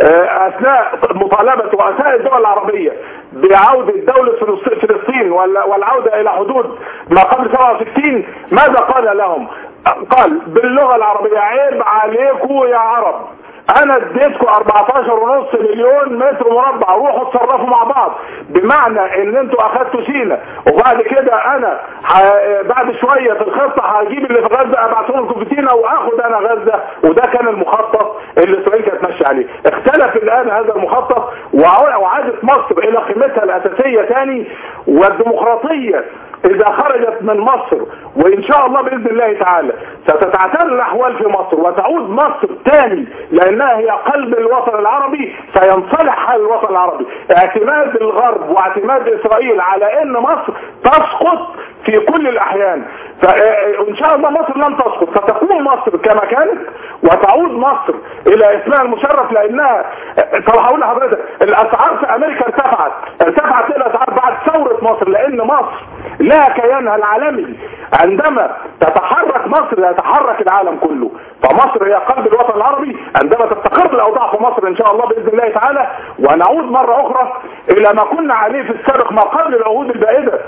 اثناء مطالبة رؤساء الدول العربية بعودة دولة فلسطين والعودة الى حدود ما قبل سبعة وستين، ماذا قال لهم؟ قال باللغة العربية عيب عليكم يا عرب، انا اديتكم أربعتاشر ونص مليون متر مربع، روحوا اتصرفوا مع بعض. بمعنى ان انتوا اخدتوا سيناء وبعد كده انا بعد شوية في الخطة هجيب اللي في غزة ابعتهم لكم في سيناء واخد انا غزة. وده كان المخطط اللي اسرائيل كانت ماشيه عليه. اختلف الان هذا المخطط وعادت مصر الى قيمتها الاساسية تاني، والديمقراطية اذا خرجت من مصر وان شاء الله باذن الله تعالى ستتعتل الاحوال في مصر وتعود مصر تاني لانها هي قلب الوطن العربي، سينصلح حال الوطن العربي. اعتماد الغرب واعتماد اسرائيل على ان مصر تسقط في كل الاحيان، فان شاء الله مصر لن تسقط، ستكون مصر كما كانت وتعود مصر الى اسمها المشرف. لانها طب هقول لحضرتك الاسعار في امريكا ارتفعت ارتفعت الاسعار بعد ثوره مصر، لان مصر لا كيانها العالمي. عندما تتحرك مصر يتحرك العالم كله، فمصر هي قلب الوطن العربي. عندما تستقر الاوضاع في مصر ان شاء الله باذن الله تعالى ونعود مره اخرى الى ما كنا عليه في السابق ما قبل العهود البائده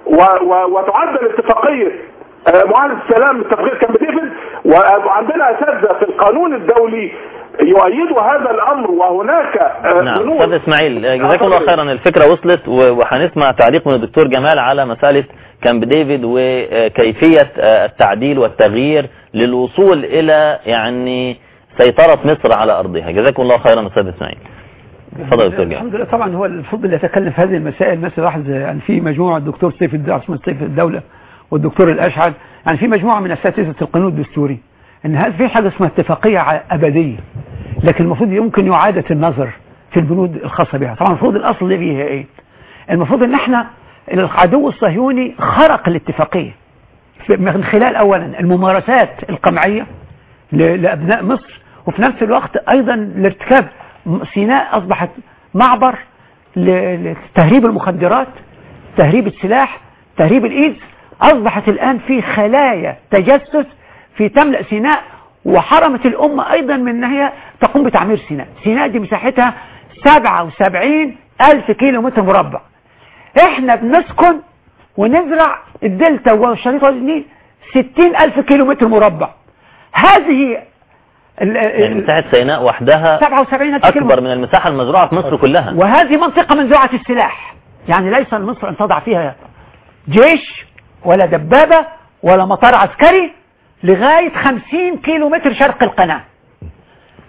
وتعدل اتفاقيه معاهده السلام اتفاقيه كامب ديفيد، وعندنا اساتذه في القانون الدولي يؤيدوا هذا الامر. وهناك نعم استاذ اسماعيل جزاكم الله خيرا، الفكره وصلت وهنسمع تعليق من الدكتور جمال على مساله كامب ديفيد وكيفيه التعديل والتغيير للوصول الى يعني سيطره مصر على ارضها. جزاكم الله خيرا استاذ اسماعيل. تفضل دكتور جمال. الحمد لله. طبعا هو الفضل يتكلم في هذه المسائل. مثلا واحد يعني في مجموعه الدكتور سيف الدولة سيف الدوله والدكتور الاشعل، يعني في مجموعه من اساتذه القانون الدستوري ان هذا في حاجه اسمها اتفاقيه ابديه، لكن المفروض يمكن اعاده النظر في البنود الخاصه بها. طبعا المفروض الاصل اللي فيها ايه؟ المفروض ان احنا العدو الصهيوني خرق الاتفاقيه من خلال اولا الممارسات القمعيه لابناء مصر، وفي نفس الوقت ايضا لارتكاب سيناء اصبحت معبر لتهريب المخدرات، تهريب السلاح، تهريب الايدز. اصبحت الان في خلايا تجسس في تملأ سيناء، وحرمت الامه ايضا من ان هي تقوم بتعمير سيناء. سيناء دي مساحتها سبعة وسبعين الف كيلو متر مربع. احنا بنسكن ونزرع الدلتا والشريط والنيل ستين الف كيلو متر مربع. هذه يعني مساحة سيناء وحدها سبعة وسبعين الف كيلو أكبر من المساحة المزروعة في مصر كلها. وهذه منطقة منزوعة السلاح، يعني ليس لمصر أن تضع فيها جيش ولا دبابة ولا مطار عسكري لغاية خمسين كيلو متر شرق القناة.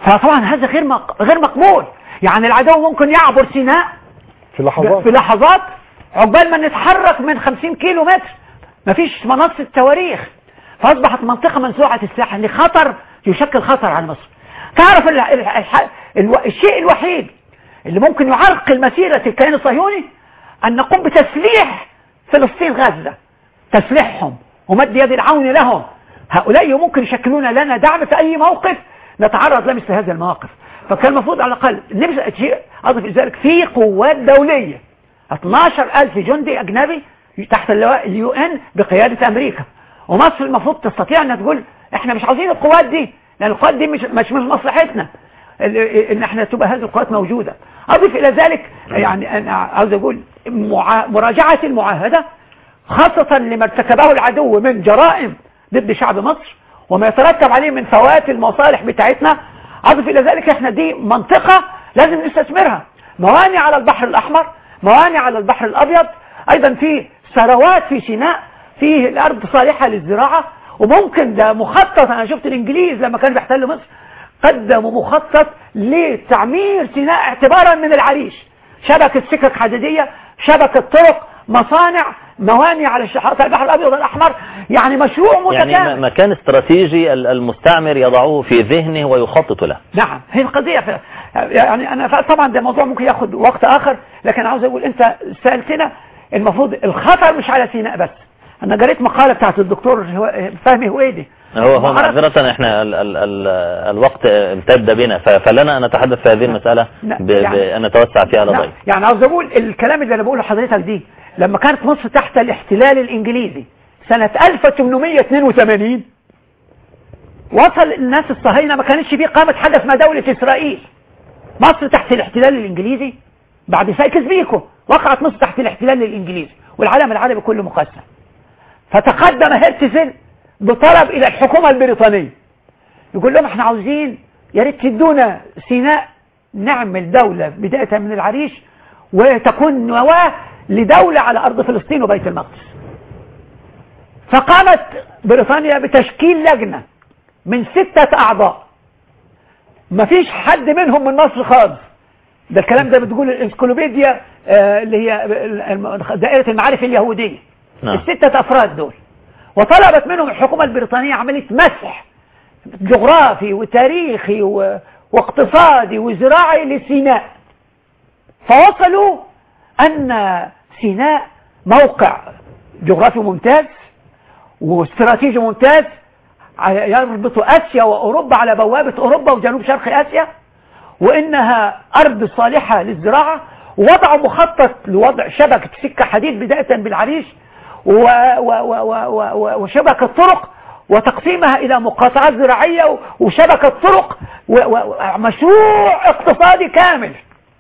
فطبعا هذا غير مق... غير مقبول. يعني العدو ممكن يعبر سيناء في لحظات في لحظات عقبال ما نتحرك من خمسين كيلو متر مفيش منصة تواريخ، فأصبحت منطقة منزوعة الساحة لخطر يشكل خطر على مصر. تعرف ال... ال... ال... ال... الشيء الوحيد اللي ممكن يعرقل مسيرة الكيان الصهيوني أن نقوم بتسليح فلسطين غزة، تسليحهم ومد يد العون لهم. هؤلاء ممكن يشكلون لنا دعم في أي موقف نتعرض لمثل هذا المواقف. فكان المفروض على الأقل نبدأ شيء أضف ذلك في قوات دولية اثناشر ألف جندي أجنبي تحت اللواء اليو ان بقيادة أمريكا، ومصر المفروض تستطيع أن تقول إحنا مش عاوزين القوات دي لأن القوات دي مش مش من مصلحتنا إن إحنا تبقى هذه القوات موجودة. أضف إلى ذلك يعني أنا عاوز أقول مراجعة المعاهدة خاصة لما ارتكبه العدو من جرائم ضد شعب مصر وما يترتب عليه من فوات المصالح بتاعتنا. أضف إلى ذلك إحنا دي منطقة لازم نستثمرها، موانئ على البحر الأحمر، موانئ على البحر الأبيض، أيضا في ثروات في سيناء، فيه الأرض صالحة للزراعة. وممكن ده مخطط، أنا شفت الإنجليز لما كانوا بيحتلوا مصر قدموا مخطط لتعمير سيناء اعتبارا من العريش، شبكة سكك حديدية، شبكة طرق، مصانع، موانئ على الشاطئ البحر الأبيض والأحمر، يعني مشروع متكامل. يعني مكان استراتيجي المستعمر يضعه في ذهنه ويخطط له. نعم، هي القضية في يعني أنا طبعا ده موضوع ممكن ياخد وقت آخر، لكن عاوز أقول أنت سألتنا المفروض الخطر مش على سيناء بس. أنا قريت مقالة بتاعت الدكتور فهمي هويدي. هو هو معذرة احنا ال ال ال الوقت امتد بنا، فلنا أن نتحدث في هذه المسألة بأن نتوسع فيها لضيق. يعني عاوز أقول الكلام اللي أنا بقوله لحضرتك دي لما كانت مصر تحت الاحتلال الإنجليزي سنة ألف وثمانمائة واثنين وثمانين وصل الناس الصهاينة ما كانتش فيه قامت حاجة اسمها دولة إسرائيل. مصر تحت الاحتلال الإنجليزي بعد سايكس بيكو وقعت مصر تحت الاحتلال الإنجليزي والعالم العربي كله مقسم. فتقدم هرتزل بطلب إلى الحكومة البريطانية يقول لهم احنا عاوزين يا ريت تدونا سيناء نعمل دولة بداية من العريش وتكون نواة لدولة على أرض فلسطين وبيت المقدس. فقامت بريطانيا بتشكيل لجنة من ستة أعضاء ما فيش حد منهم من مصر خالص. ده الكلام ده بتقول الانسكلوبيديا آه اللي هي دائرة المعارف اليهودية. نعم. الستة أفراد دول، وطلبت منهم الحكومة البريطانية عملية مسح جغرافي وتاريخي و... واقتصادي وزراعي لسيناء. فوصلوا أن سيناء موقع جغرافي ممتاز واستراتيجي ممتاز يربط آسيا وأوروبا على بوابة أوروبا وجنوب شرق آسيا، وإنها أرض صالحة للزراعة. ووضعوا مخطط لوضع شبكة سكة حديد بداية بالعريش و... و... و... و... وشبكة طرق وتقسيمها إلى مقاطعات زراعية وشبكة طرق ومشروع اقتصادي كامل.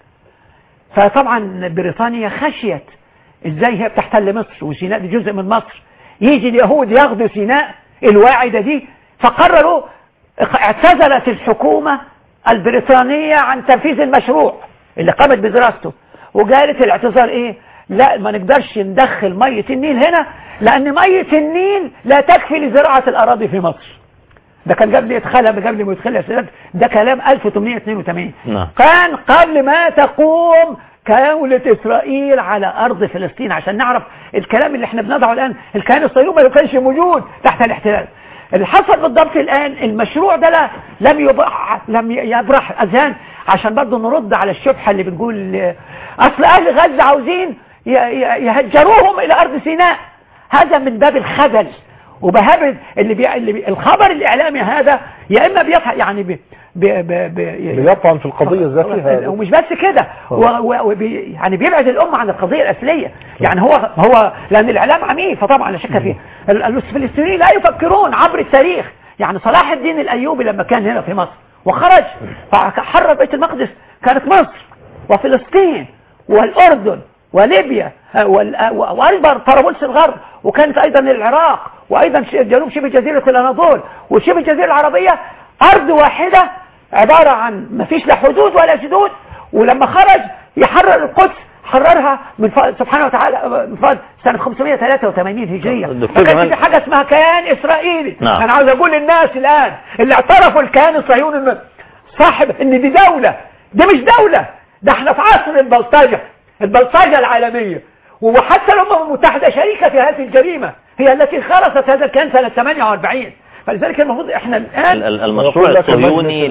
فطبعا بريطانيا خشيت ازاي هي بتحتل مصر وسيناء دي جزء من مصر، يجي اليهود ياخدوا سيناء الواعدة دي. فقرروا اعتذرت الحكومة البريطانية عن تنفيذ المشروع اللي قامت بدراسته، وقالت الاعتذار ايه؟ لا ما نقدرش ندخل مية النيل هنا لأن مية النيل لا تكفي لزراعة الأراضي في مصر. ده كان قبل يدخلها قبل ما يدخلها السادات، ده كلام ألف وثمانمائة واثنين وثمانين. نعم. كان قبل ما تقوم دولة إسرائيل على أرض فلسطين، عشان نعرف الكلام اللي احنا بنضعه الآن. الكيان الصهيوني ما كانش موجود تحت الاحتلال. اللي حصل بالضبط الآن المشروع ده لا لم يبرح لم يبرح أذهان، عشان برضه نرد على الشبهة اللي بتقول أصل أهل غزة عاوزين يهجروهم إلى أرض سيناء. هذا من باب الخجل وبهاب اللي, بي... اللي بي... الخبر الإعلامي هذا يا إما بيفهم يعني بي... بي... بي... بي... بيطعن في القضية ذاتها، ومش بس كده و... و... وبي... يعني بيبعد الأمة عن القضية الأصلية. يعني هو هو لأن الإعلام عميق فطبعا لا شك فيه. الفلسطينيين لا يفكرون عبر التاريخ. يعني صلاح الدين الأيوبي لما كان هنا في مصر وخرج فحرر بيت المقدس كانت مصر وفلسطين والأردن وليبيا وأيضا طرابلس الغرب، وكانت أيضا العراق، وأيضا جنوب شبه جزيرة الأناضول وشبه الجزيرة العربية أرض واحدة عبارة عن ما فيش لا حدود ولا سدود. ولما خرج يحرر القدس حررها من سبحانه وتعالى من سنة خمسمائة وثلاثة وثمانين هجرية. ما كانش في حاجة اسمها كيان إسرائيلي. نعم. أنا عاوز أقول للناس الآن اللي اعترفوا الكيان الصهيوني صاحب ان دي دولة، دي مش دولة، ده احنا في عصر البلطجة، البلطجة العالمية، وحتى الأمم المتحدة شريكة في هذه الجريمة، هي التي خرست هذا الكيان سنة ثمانية وأربعين. فلذلك المفروض احنا الآن المشروع الصهيوني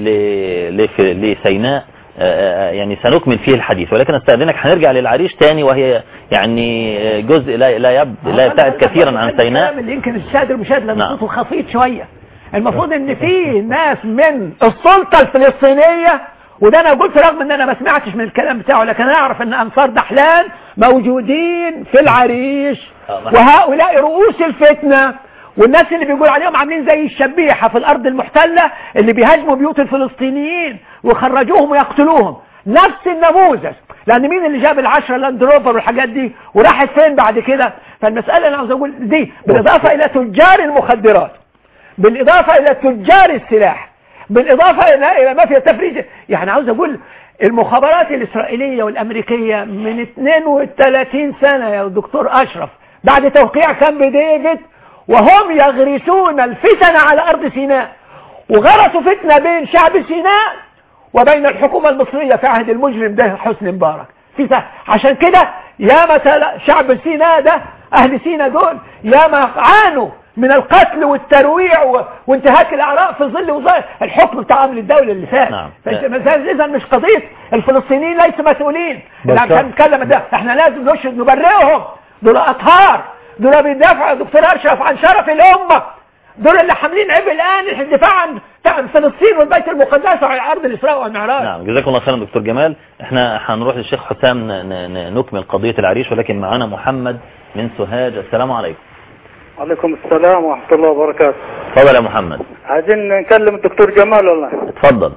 لسيناء يعني سنكمل فيه الحديث، ولكن استأذنك هنرجع للعريش تاني، وهي يعني جزء لا لا يبعد لا يبتعد كثيرا عن سيناء. اللي يمكن الشاهد المشاهد لما صوته خفيف شوية، المفروض ان في ناس من السلطة الفلسطينية، وده انا قلت رغم ان انا ما سمعتش من الكلام بتاعه، لكن انا اعرف ان انصار دحلان موجودين في العريش، وهؤلاء رؤوس الفتنة، والناس اللي بيقول عليهم عاملين زي الشبيحة في الارض المحتلة اللي بيهاجموا بيوت الفلسطينيين ويخرجوهم ويقتلوهم، نفس النموذج. لان مين اللي جاب العشرة لاند روفر والحاجات دي وراحت فين بعد كده؟ فالمسألة انا عاوز اقول دي بالاضافة الى تجار المخدرات، بالاضافة الى تجار السلاح، بالاضافة الى الى مافيا التفريج. يعني عاوز اقول المخابرات الاسرائيلية والامريكية من اثنين وثلاثين سنة يا دكتور اشرف بعد توقيع كامب ديفيد وهم يغرسون الفتن على ارض سيناء، وغرسوا فتنة بين شعب سيناء وبين الحكومة المصرية في عهد المجرم ده حسني مبارك. في عشان كده يا مثلا شعب سيناء ده، اهل سيناء دول يا ما عانوا من القتل والترويع و... وانتهاك الاعراء في ظل وظائف الحكم بتاع امن الدولة اللي فات. نعم. اذا مش قضية الفلسطينيين ليسوا مسؤولين، لا مش هنتكلم ده، احنا لازم نشهد نبرئهم، دول اطهار، دول بيدافعوا يا دكتور اشرف عن شرف الامه، دول اللي حاملين عبء الان الدفاع عن عن فلسطين والبيت المقدس وعن ارض الاسراء والمعراج. نعم جزاكم الله خيرا دكتور جمال. احنا هنروح للشيخ حسام نكمل قضية العريش، ولكن معانا محمد من سوهاج. السلام عليكم. وعليكم السلام ورحمة الله وبركاته. اتفضل يا محمد. عايزين نكلم الدكتور جمال والله. اتفضل.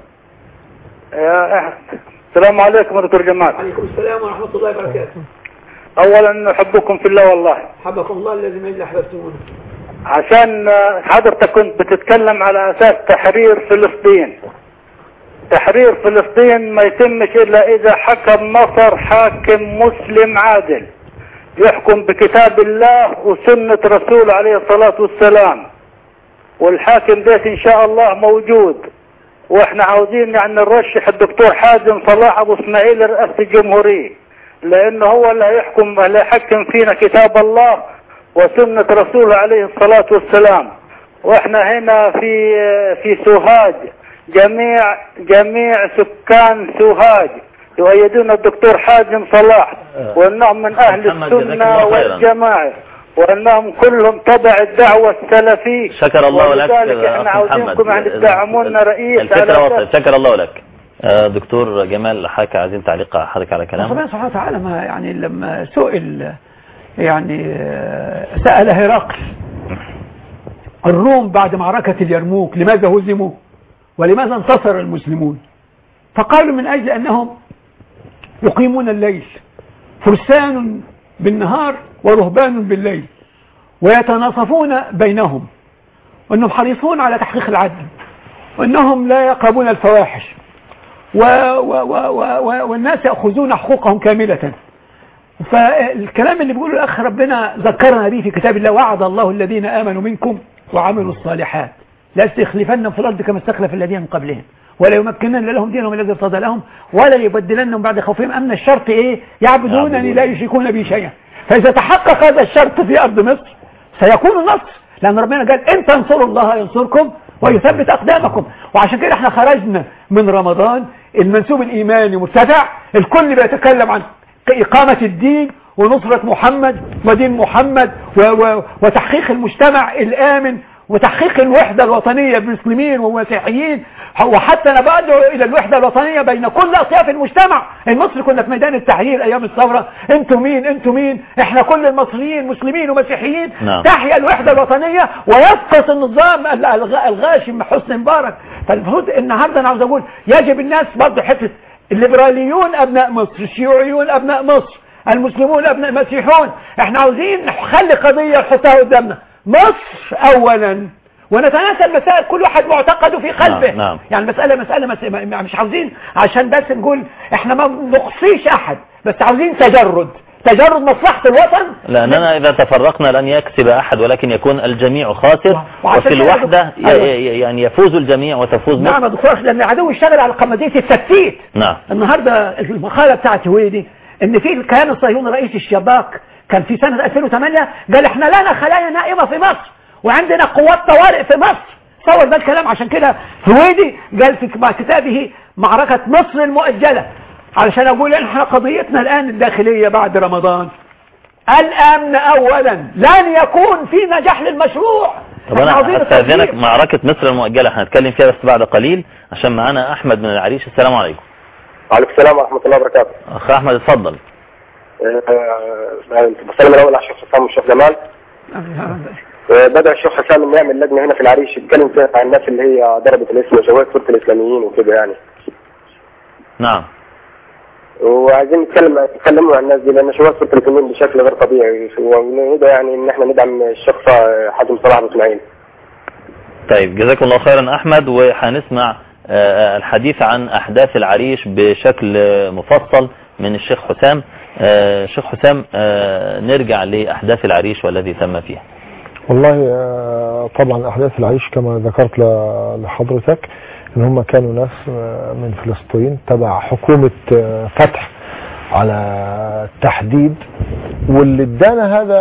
يا احمد السلام عليكم يا دكتور جمال. وعليكم السلام ورحمة الله وبركاته. اولا نحبكم في الله والله. حبكم الله الذي من احببتموه. عشان حضرتك كنت بتتكلم على اساس تحرير فلسطين. تحرير فلسطين ما يتمش الا اذا حكم مصر حاكم مسلم عادل يحكم بكتاب الله وسنة رسول عليه الصلاة والسلام، والحاكم ده ان شاء الله موجود، واحنا عاوزين يعني نرشح الدكتور حازم صلاح ابو اسماعيل لرئاسة الجمهورية، لانه هو اللي هيحكم اللي هيحكم فينا كتاب الله وسنة رسوله عليه الصلاة والسلام. واحنا هنا في في سوهاج جميع جميع سكان سوهاج يؤيدون الدكتور حازم صلاح، وانهم من اهل السنة والجماعة، وانهم كلهم تبع الدعوة السلفية. شكر الله لك احنا عاوزينكم يعني تدعمونا رئيس. الفكرة وصلت. شكر الله لك. دكتور جمال حاجة عايزين تعليق حضرتك على كلامه. ربنا سبحانه وتعالى ما يعني لما سئل يعني سأل هرقل الروم بعد معركة اليرموك لماذا هزموا ولماذا انتصر المسلمون؟ فقالوا من أجل أنهم يقيمون الليل، فرسان بالنهار ورهبان بالليل، ويتناصفون بينهم، وأنهم حريصون على تحقيق العدل، وأنهم لا يقربون الفواحش، و و و و والناس يأخذون حقوقهم كاملة. فالكلام اللي بيقوله الأخ ربنا ذكرنا به في كتاب الله: وعد الله الذين آمنوا منكم وعملوا الصالحات لا استخلفنهم في الأرض كما استخلف الذين من قبلهم ولا يمكنن لهم دينهم الذي ارتضى لهم ولا يبدلنهم بعد خوفهم أمن. الشرط إيه؟ يعبدونني لا يشركون بي شيئا. فإذا تحقق هذا الشرط في أرض مصر سيكون النصر، لأن ربنا قال إن تنصروا الله ينصركم ويثبت أقدامكم. وعشان كده احنا خرجنا من رمضان المنسوب الإيماني مرتفع، الكل بيتكلم عن إقامة الدين ونصرة محمد ودين محمد و و وتحقيق المجتمع الآمن وتحقيق الوحدة الوطنية بالمسلمين ومسيحيين، وحتى أنا بدعو إلى الوحدة الوطنية بين كل أطياف المجتمع المصري. كنا في ميدان التحرير أيام الثورة، أنتم مين أنتم مين إحنا كل المصريين مسلمين ومسيحيين. نعم. تحيا الوحدة الوطنية ويسقط النظام الغاشم حسني مبارك. فالمفروض النهاردة أنا عاوز أقول يجب الناس برضه حتة الليبراليون أبناء مصر، الشيوعيون أبناء مصر، المسلمون أبناء المسيحون، احنا عاوزين نخلي قضية نحطها قدامنا مصر أولا، ونتناسى المسائل كل واحد معتقده في قلبه. نعم. نعم. يعني مسألة مسألة مسألة مش عاوزين عشان بس نقول احنا ما نقصيش أحد، بس عاوزين تجرد تجرد مصلحة الوطن. لأننا إذا تفرقنا لن يكسب أحد ولكن يكون الجميع خاسر، وفي الوحدة يعني يفوز الجميع وتفوز مصر. نعم يا دكتور، لأن العدو يشتغل على قمدية التفتيت. نعم. النهاردة المقالة بتاعت هويدي إن في الكيان الصهيوني رئيس الشباك كان في سنة ألفين وثمانية قال إحنا لنا خلايا نائمة في مصر وعندنا قوات طوارئ في مصر. صور ده الكلام. عشان كده هويدي قال في كتابه معركة مصر المؤجلة، علشان أقول إحنا قضيتنا الآن الداخلية بعد رمضان الأمن أولا، لن يكون في نجاح للمشروع. طب أنا أستاذنك، معركة مصر المؤجلة هنتكلم فيها بس بعد قليل عشان معانا أحمد من العريش. السلام عليكم. وعليكم السلام ورحمة الله وبركاته. أخ أحمد اتفضل. بسلم الأول على الشيخ حسام والشيخ جمال. بدأ الشيخ حسام إنه يعمل لجنة هنا في العريش يتكلم فيها عن الناس اللي هي ضربت الاسم وشوهت صورة الإسلاميين وكده يعني. نعم. وعايزين نتكلم نتكلموا عن الناس دي لأن شوهت صورة الإسلاميين بشكل غير طبيعي، وده يعني إن إحنا ندعم الشيخ حاتم صلاح أبو إسماعيل. طيب جزاكم الله خيرا أحمد، وهنسمع الحديث عن أحداث العريش بشكل مفصل من الشيخ حسام. الشيخ حسام، نرجع لأحداث العريش والذي تم فيها. والله طبعا أحداث العريش كما ذكرت لحضرتك ان هم كانوا ناس من فلسطين تبع حكومة فتح على التحديد، واللي ادانا هذا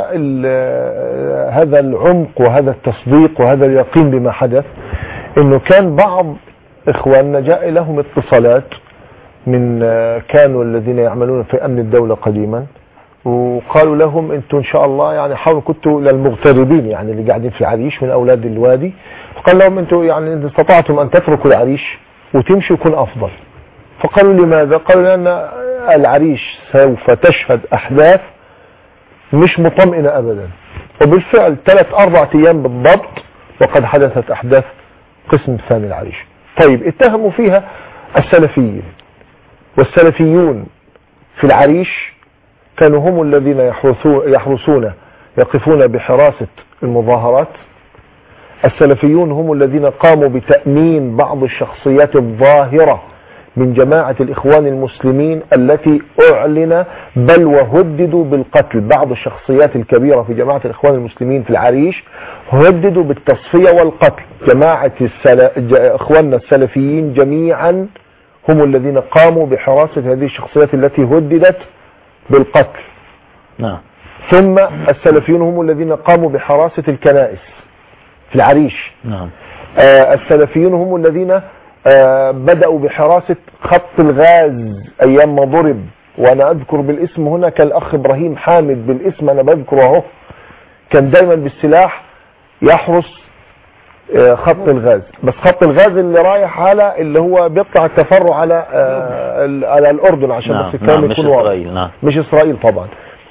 هذا العمق وهذا التصديق وهذا اليقين بما حدث انه كان بعض اخواننا جاء لهم اتصالات من كانوا الذين يعملون في امن الدولة قديما، وقالوا لهم انتوا ان شاء الله يعني حاولوا كنتوا للمغتربين يعني اللي قاعدين في العريش من اولاد الوادي، فقال لهم انتوا يعني ان استطعتم ان تتركوا العريش وتمشوا يكون افضل. فقالوا لماذا؟ قالوا لان العريش سوف تشهد احداث مش مطمئنة ابدا. وبالفعل ثلاث اربع ايام بالضبط وقد حدثت احداث قسم ثاني العريش. طيب اتهموا فيها السلفيين، والسلفيون في العريش كانوا هم الذين يحرسون يقفون بحراسة المظاهرات. السلفيون هم الذين قاموا بتأمين بعض الشخصيات الظاهرة من جماعة الإخوان المسلمين التي أعلن بل وهددوا بالقتل. بعض الشخصيات الكبيرة في جماعة الإخوان المسلمين في العريش هددوا بالتصفية والقتل. جماعة السل... إخواننا السلفيين جميعا هم الذين قاموا بحراسة هذه الشخصيات التي هددت بالقتل. نعم. ثم السلفيون هم الذين قاموا بحراسة الكنائس في العريش. نعم. آه السلفيون هم الذين آه بدأوا بحراسة خط الغاز أيام ما ضرب، وأنا أذكر بالاسم هنا كالأخ إبراهيم حامد بالاسم أنا بذكره اهو، كان دايما بالسلاح يحرس آه خط الغاز. بس خط الغاز اللي رايح على اللي هو بيقطع التفرع على آه على الأردن عشان نعم. بس الكلام نعم. يكون مش إسرائيل. نعم. مش إسرائيل طبعا.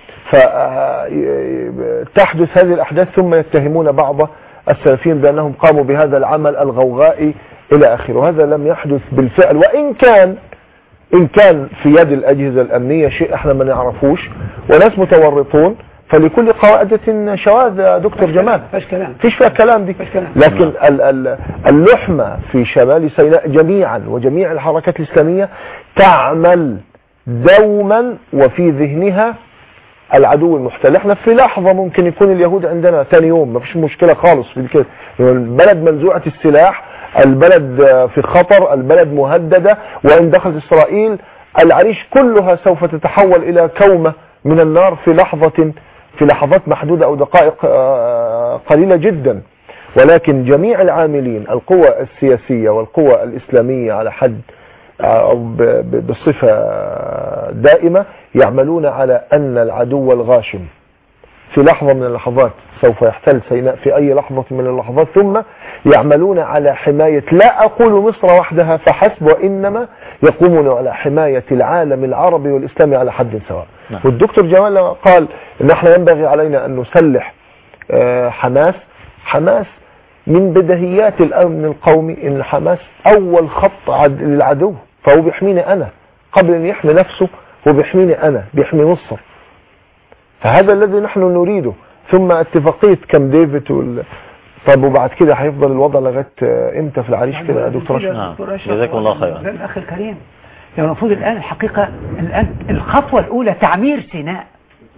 فتحدث هذه الأحداث ثم يتهمون بعض السلفيين بأنهم قاموا بهذا العمل الغوغائي إلى آخره. وهذا لم يحدث بالفعل، وإن كان إن كان في يد الأجهزة الأمنية شيء احنا ما نعرفوش وناس متورطون، فلكل قاعدة شواذ يا دكتور جمال. فيش كلام فيش فيها كلام دي. لكن اللحمة في شمال سيناء جميعا وجميع الحركات الإسلامية تعمل دوما وفي ذهنها العدو المحتل. احنا في لحظة ممكن يكون اليهود عندنا ثاني يوم ما فيش مشكلة خالص في كده. البلد منزوعة السلاح، البلد في خطر، البلد مهددة، وإن دخلت إسرائيل العريش كلها سوف تتحول إلى كومة من النار في لحظة في لحظات محدودة أو دقائق قليلة جدا. ولكن جميع العاملين القوى السياسية والقوى الإسلامية على حد أو بصفة دائمة يعملون على أن العدو الغاشم في لحظة من اللحظات سوف يحتل سيناء في أي لحظة من اللحظات، ثم يعملون على حماية لا أقول مصر وحدها فحسب، وإنما يقومون على حماية العالم العربي والإسلامي على حد سواء. نعم. والدكتور جمال قال إن احنا ينبغي علينا أن نسلح حماس. حماس من بديهيات الأمن القومي إن حماس أول خط للعدو، فهو بيحميني أنا قبل أن يحمي نفسه، هو بيحميني أنا، بيحمي مصر. فهذا الذي نحن نريده. ثم اتفاقية كام ديفيد وال... طب وبعد كده هيفضل الوضع لغايه امتى في العريش كده يا دكتور اشرف؟ جزاكم الله خيرا. الاخ الكريم، يعني المفروض الان الحقيقه الان الخطوه الاولى تعمير سيناء.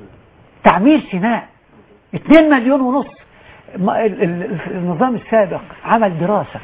تعمير سيناء اتنين مليون ونص. النظام السابق عمل دراسة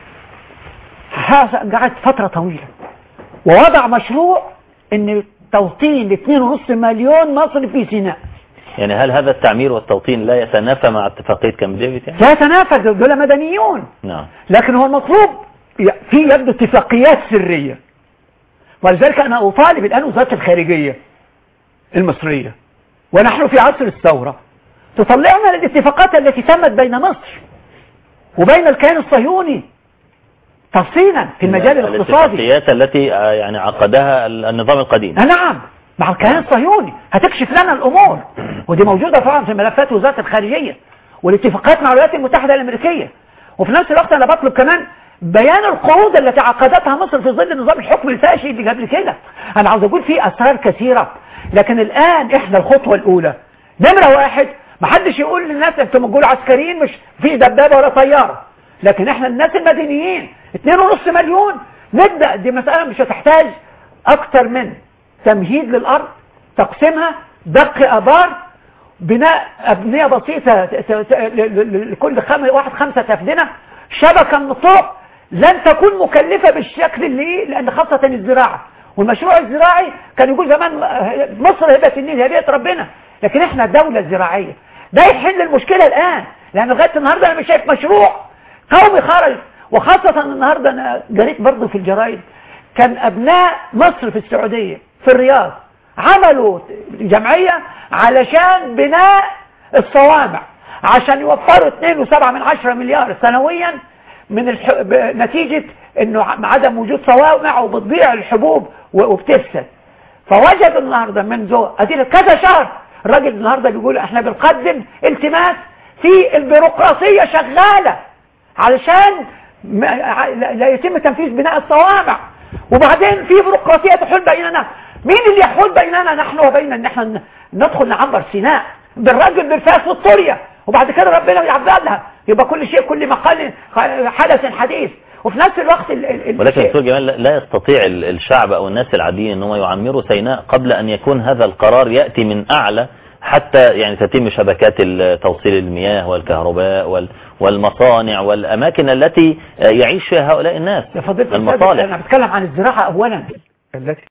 قعدت فترة طويلة ووضع مشروع ان توطين لاثنين ونص مليون مصري في سيناء. يعني هل هذا التعمير والتوطين لا يتنافى مع اتفاقية كامب ديفيد؟ يعني لا يتنافى، دول مدنيون. نعم. لكن هو المطلوب في يبدو اتفاقيات سرية، ولذلك انا اطالب الان وزارة الخارجية المصرية ونحن في عصر الثورة تطلعنا الاتفاقات التي تمت بين مصر وبين الكيان الصهيوني تفصيلا في المجال الاقتصادي. الاتفاقيات التي يعني عقدها النظام القديم. نعم، مع الكيان الصهيوني هتكشف لنا الامور، ودي موجودة طبعا في ملفات وزارة الخارجية والاتفاقات مع الولايات المتحدة الامريكية. وفي نفس الوقت انا بطلب كمان بيان القروض التي عقدتها مصر في ظل نظام الحكم الفاشي اللي قبل كده. انا عاوز اقول فيه اسرار كثيرة، لكن الان احنا الخطوة الاولى نمرة واحد محدش يقول للناس انتم تقولوا عسكريين مش في دبابة ولا طيارة، لكن احنا الناس المدنيين اتنين ونص مليون نبدأ. دي مسألة مش هتحتاج اكتر من تمهيد للارض، تقسيمها، دق ابار، بناء ابنية بسيطة لكل خم... واحد خمسة افدنة، شبكة من الطرق لن تكون مكلفة بالشكل اللي لان خاصة الزراعة والمشروع الزراعي كان يقول زمان مصر هبة النيل هبة ربنا، لكن احنا دولة زراعية. ده يحل المشكلة الان، لان لغاية النهاردة انا مش شايف مشروع قومي خرج. وخاصة النهاردة انا قريت برضو في الجرايد كان ابناء مصر في السعودية في الرياض عملوا جمعية علشان بناء الصوامع عشان يوفروا اثنين وسبعة من عشرة مليار سنويا من الح... نتيجة انه عدم وجود صوامع وبتضيع الحبوب وبتفسد. فوجدوا النهاردة منذ ادينا كذا شهر الراجل النهاردة بيقول احنا بنقدم التماس في البيروقراطية شغالة علشان لا يتم تنفيذ بناء الصوامع، وبعدين في بيروقراطية تحول بيننا. مين اللي يحول بيننا نحن وبين ان احنا ندخل نعبر سيناء بالرجل بالفاس والطرية وبعد كده ربنا يعبدها، يبقى كل شيء كل مقال حدث حديث. وفي نفس الوقت ال ال ولكن دكتور جمال لا يستطيع الشعب او الناس العاديين ان هم يعمروا سيناء قبل ان يكون هذا القرار يأتي من اعلى، حتى يعني تتم شبكات توصيل المياه والكهرباء والمصانع والاماكن التي يعيش فيها هؤلاء الناس. يا فضيلة المصالح. انا بتكلم عن الزراعة اولا التي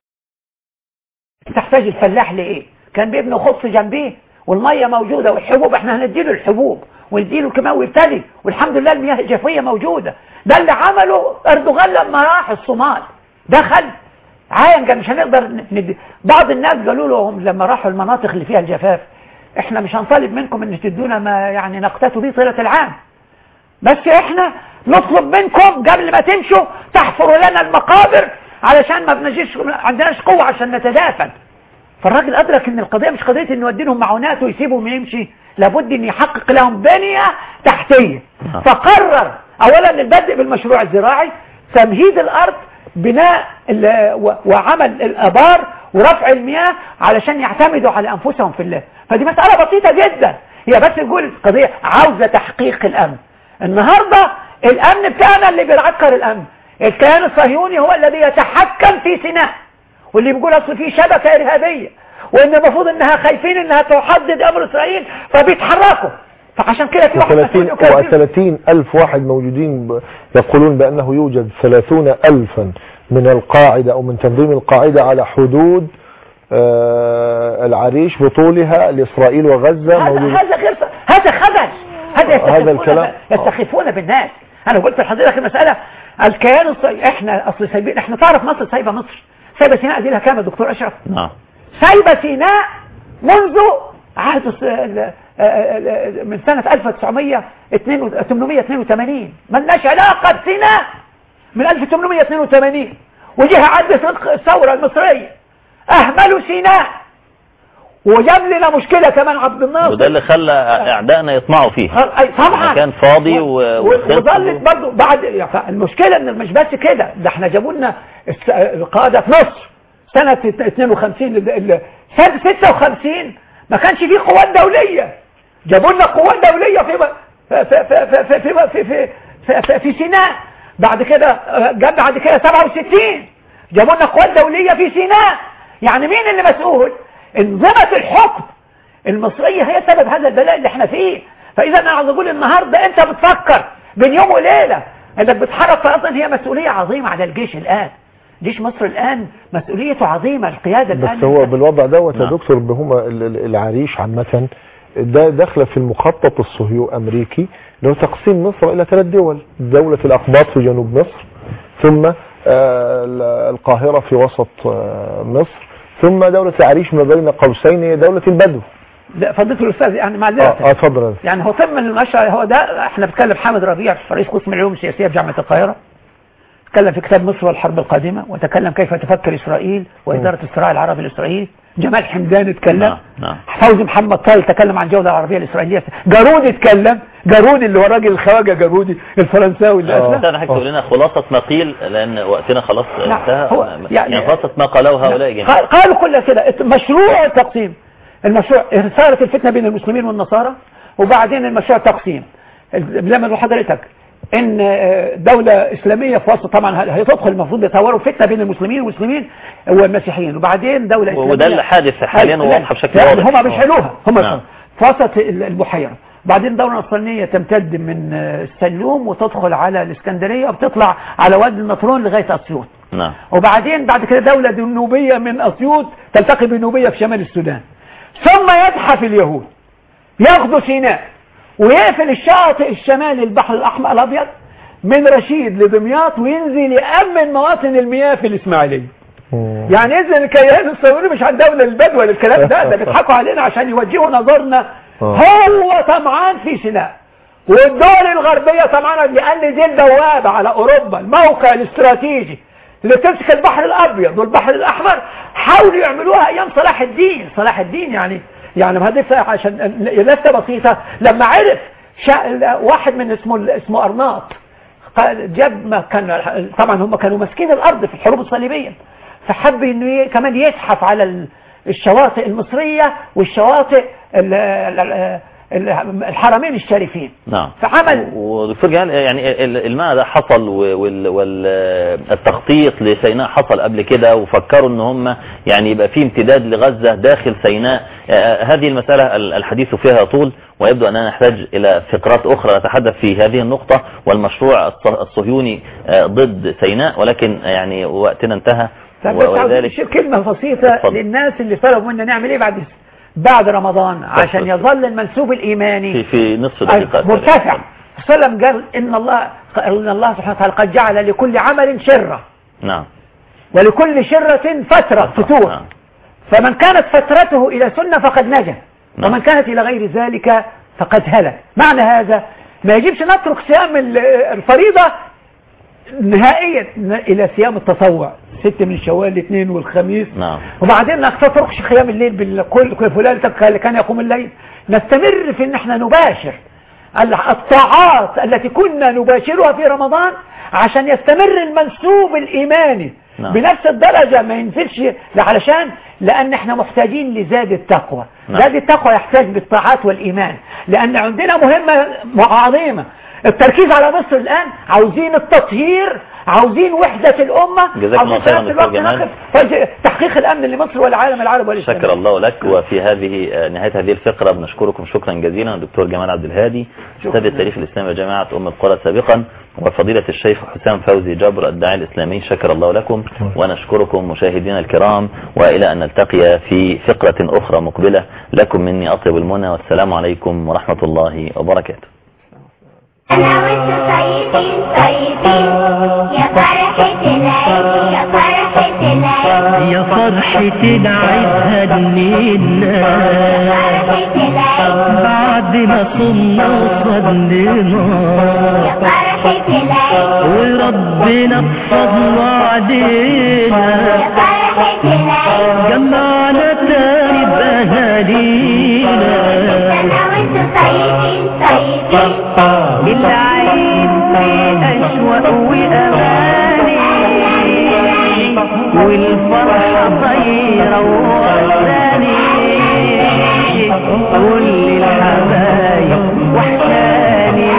تحتاج الفلاح لايه؟ كان بيبنوا خص جنبيه والمية موجودة والحبوب احنا هنديله الحبوب ونديله الكيماوي ويبتدي، والحمد لله المياه الجافية موجودة. ده اللي عمله اردوغان لما راح الصومال، دخل عاين كان مش هنقدر ندي. بعض الناس قالوا لهم لما راحوا المناطق اللي فيها الجفاف احنا مش هنطالب منكم ان تدونا ما يعني نقتاتوا به طيلة العام، بس احنا نطلب منكم قبل ما تمشوا تحفروا لنا المقابر علشان ما بنجيش عندناش قوة عشان نتدافن. فالراجل أدرك ان القضية مش قضية انه يودي لهم معونات ويسيبهم يمشي، لابد ان يحقق لهم بنية تحتية. فقرر اولا البدء بالمشروع الزراعي، تمهيد الارض، بناء وعمل الابار ورفع المياه علشان يعتمدوا على انفسهم في الله. فدي مسألة بسيطة جدا، هي بس تقول القضية عاوزة تحقيق الامن. النهاردة الامن بتاعنا اللي بيعكر الامن الكيان الصهيوني هو الذي يتحكم في سيناء، واللي بيقول اصل في شبكة ارهابية وان المفروض انها خايفين انها تحدد امر اسرائيل فبيتحركوا. فعشان كده في واحد ثلاثين ألف واحد موجودين يقولون بأنه يوجد ثلاثون ألفا من القاعدة أو من تنظيم القاعدة على حدود آه العريش بطولها لإسرائيل وغزة. هذا هذا غير هذا خدش، هذا هذا الكلام يستخفون بالناس. أنا قلت لحضرتك المسألة الكيان الصي... احنا أصل سايبين، احنا تعرف مصر سايبة مصر سايبة سيناء دي لها كام يا دكتور أشرف؟ نعم سايبة سيناء منذ عهد من سنة ألف وتسعمية وثمانية وثمانين، ملناش علاقة بسيناء من ألف وثمانمية واثنين وثمانين، وجيها عدت الثورة المصرية أهملوا سيناء وجاب لنا مشكلة كمان عبد الناصر، وده اللي خلى أعدائنا يطمعوا فيه. طبعا كان فاضي وظلت برضه بعد. المشكلة ان مش بس كده، ده احنا جابوا لنا القادة في مصر سنة اثنين وخمسين، سنة ستة وخمسين ما كانش فيه قوات دولية، جابوا لنا قوات دولية في في في في في في في, في, في, في سيناء. بعد كده جاب بعد كده سبعة وستين جابوا لنا قوات دولية في سيناء. يعني مين اللي مسؤول؟ انظمة الحكم المصرية هي سبب هذا البلاء اللي احنا فيه. فإذا أنا عاوز أقول النهاردة أنت بتفكر بين يوم وليلة أنك بتحرك، فأصلا هي مسؤولية عظيمة على الجيش الآن. جيش مصر الآن مسؤوليته عظيمة، القيادة الآن. بس هو بالوضع دوت يا دكتور بهما العريش عامة ده داخله في المخطط الصهيو أمريكي اللي هو تقسيم مصر إلى ثلاث دول، دولة الأقباط في جنوب مصر، ثم القاهرة في وسط مصر، ثم دولة العريش ما بين قوسين هي دولة البدو. لا فضيلة الأستاذ يعني معلش اه اتفضل. يعني هو ضمن المشروع هو ده احنا بنتكلم حامد ربيع رئيس قسم العلوم السياسية في جامعة القاهرة، تكلم في كتاب مصر والحرب القادمة، وتكلم كيف تفكر إسرائيل وإدارة الصراع العربي الإسرائيلي. جمال حمدان اتكلم، نعم. فوزي محمد طايل تكلم عن الجولة العربية الإسرائيلية، جارودي اتكلم، جارودي اللي هو راجل الخواجة جارودي الفرنساوي اللي أسلم. أنا هكتب لنا خلاصة ما قيل لأن وقتنا خلاص انتهى. يعني, يعني خلاصة ما قالوه هؤلاء جميعا. قالوا كل كده مشروع التقسيم، المشروع إثارة الفتنة بين المسلمين والنصارى، وبعدين المشروع التقسيم لما نقول حضرتك ان دولة اسلامية في وسط، طبعا هتدخل المفروض يطوروا فتنة بين المسلمين والمسلمين والمسيحيين، وبعدين دولة اسلامية وده اللي حادث حاليا وواضحة بشكل واضح. هم بيشعلوها هم نعم. في وسط البحيرة، بعدين دولة نصرانية تمتد من السلوم وتدخل على الاسكندرية وبتطلع على وادي النطرون لغاية اسيوط. نعم. وبعدين بعد كده دولة نوبية من اسيوط تلتقي بنوبية في شمال السودان، ثم يزحف اليهود ياخدوا سيناء ويقفل الشاطئ الشمالي البحر الأحمر الأبيض من رشيد لدمياط، وينزل يأمن مواطن المياه في الإسماعيلية. يعني إذن الكيان الصهيوني مش عن دولة البدو الكلام ده ده بيضحكوا علينا عشان يوجهوا نظرنا. هو طمعان في سيناء، والدول الغربية طمعانة لأن دي البوابة على أوروبا، الموقع الاستراتيجي اللي تمسك البحر الأبيض والبحر الأحمر. حاولوا يعملوها أيام صلاح الدين. صلاح الدين يعني يعني بهدف عشان لفتة بسيطة، لما عرف واحد من اسمه اسمه أرناط جاب ما كان طبعا هم كانوا ماسكين الأرض في الحروب الصليبية، فحب انه كمان يزحف على الشواطئ المصرية والشواطئ الحرمين الشريفين. نعم. فعمل ودكتور جهال يعني المعنى ده حصل والتخطيط لسيناء حصل قبل كده، وفكروا ان هم يعني يبقى في امتداد لغزة داخل سيناء. هذه المسألة الحديث فيها طول، ويبدو أننا نحتاج إلى فقرات أخرى نتحدث في هذه النقطة والمشروع الصهيوني ضد سيناء، ولكن يعني وقتنا انتهى. وذلك كلمة بسيطة للناس اللي طلبوا منا نعمل ايه بعد بعد رمضان عشان يظل المنسوب الإيماني في, في نصف دقيقة مرتفع. السلام قال إن الله إن الله سبحانه وتعالى قد جعل لكل عمل شرة. نعم. ولكل شرة فترة فتور. نعم. فمن كانت فترته إلى سنة فقد نجا. نعم. ومن كانت إلى غير ذلك فقد هلك. معنى هذا ما يجبش نترك صيام الفريضة نهائيا إلى صيام التطوع، ستة من شوال الاثنين والخميس. نعم. وبعدين ما تتركش قيام الليل بالكل فلان اللي كان يقوم الليل. نستمر في ان احنا نباشر الطاعات التي كنا نباشرها في رمضان عشان يستمر المنسوب الإيماني. نعم. بنفس الدرجة ما ينزلش، علشان لأن احنا محتاجين لزاد التقوى. نعم. زاد التقوى يحتاج بالطاعات والإيمان، لأن عندنا مهمة عظيمة. التركيز على مصر الآن، عاوزين التطهير، عاوزين وحدة الأمة، جزاك الله خيرا دكتور جمال. تحقيق الأمن لمصر والعالم العربي والإسلامي. شكر الله لك. وفي هذه نهاية هذه الفقرة بنشكركم شكرا جزيلا الدكتور جمال عبد الهادي أستاذ التاريخ الإسلامي بجامعة أم القرى سابقا، وفضيلة الشيخ حسام فوزي جبر الداعي الإسلامي. شكر الله لكم ونشكركم مشاهدينا الكرام، وإلى أن نلتقي في فقرة أخرى مقبلة. لكم مني أطيب المنى، والسلام عليكم ورحمة الله وبركاته. أنا وانت طيبين طيبين، يا فرحة العيد يا فرحة العيد يا فرحة العيد هنينا، يا فرحة العيد بعد ما صمنا وصلينا، يا فرحة العيد وربنا بفضله علينا، يا فرحة العيد جمعنا تاني بأهالينا. أنا وانت طيبين طيبين، العيد فيه أشواق وأماني، والفرحة طيرة ووحداني، كل الحبايب وحشاني،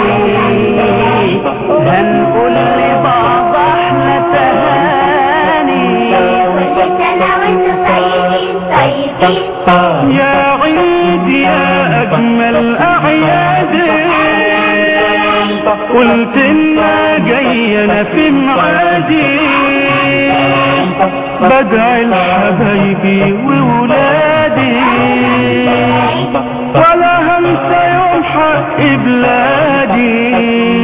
هنقول لبعض احنا تهاني، كل سنة وانتم طيبين طيبين. يا عيد قلت إنها جاية أنا في معادي بدعي لحبايبي وولادي ولا هنسى يوم حق بلادي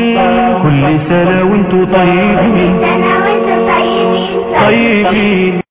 كل سنة وانتوا طيبين طيبين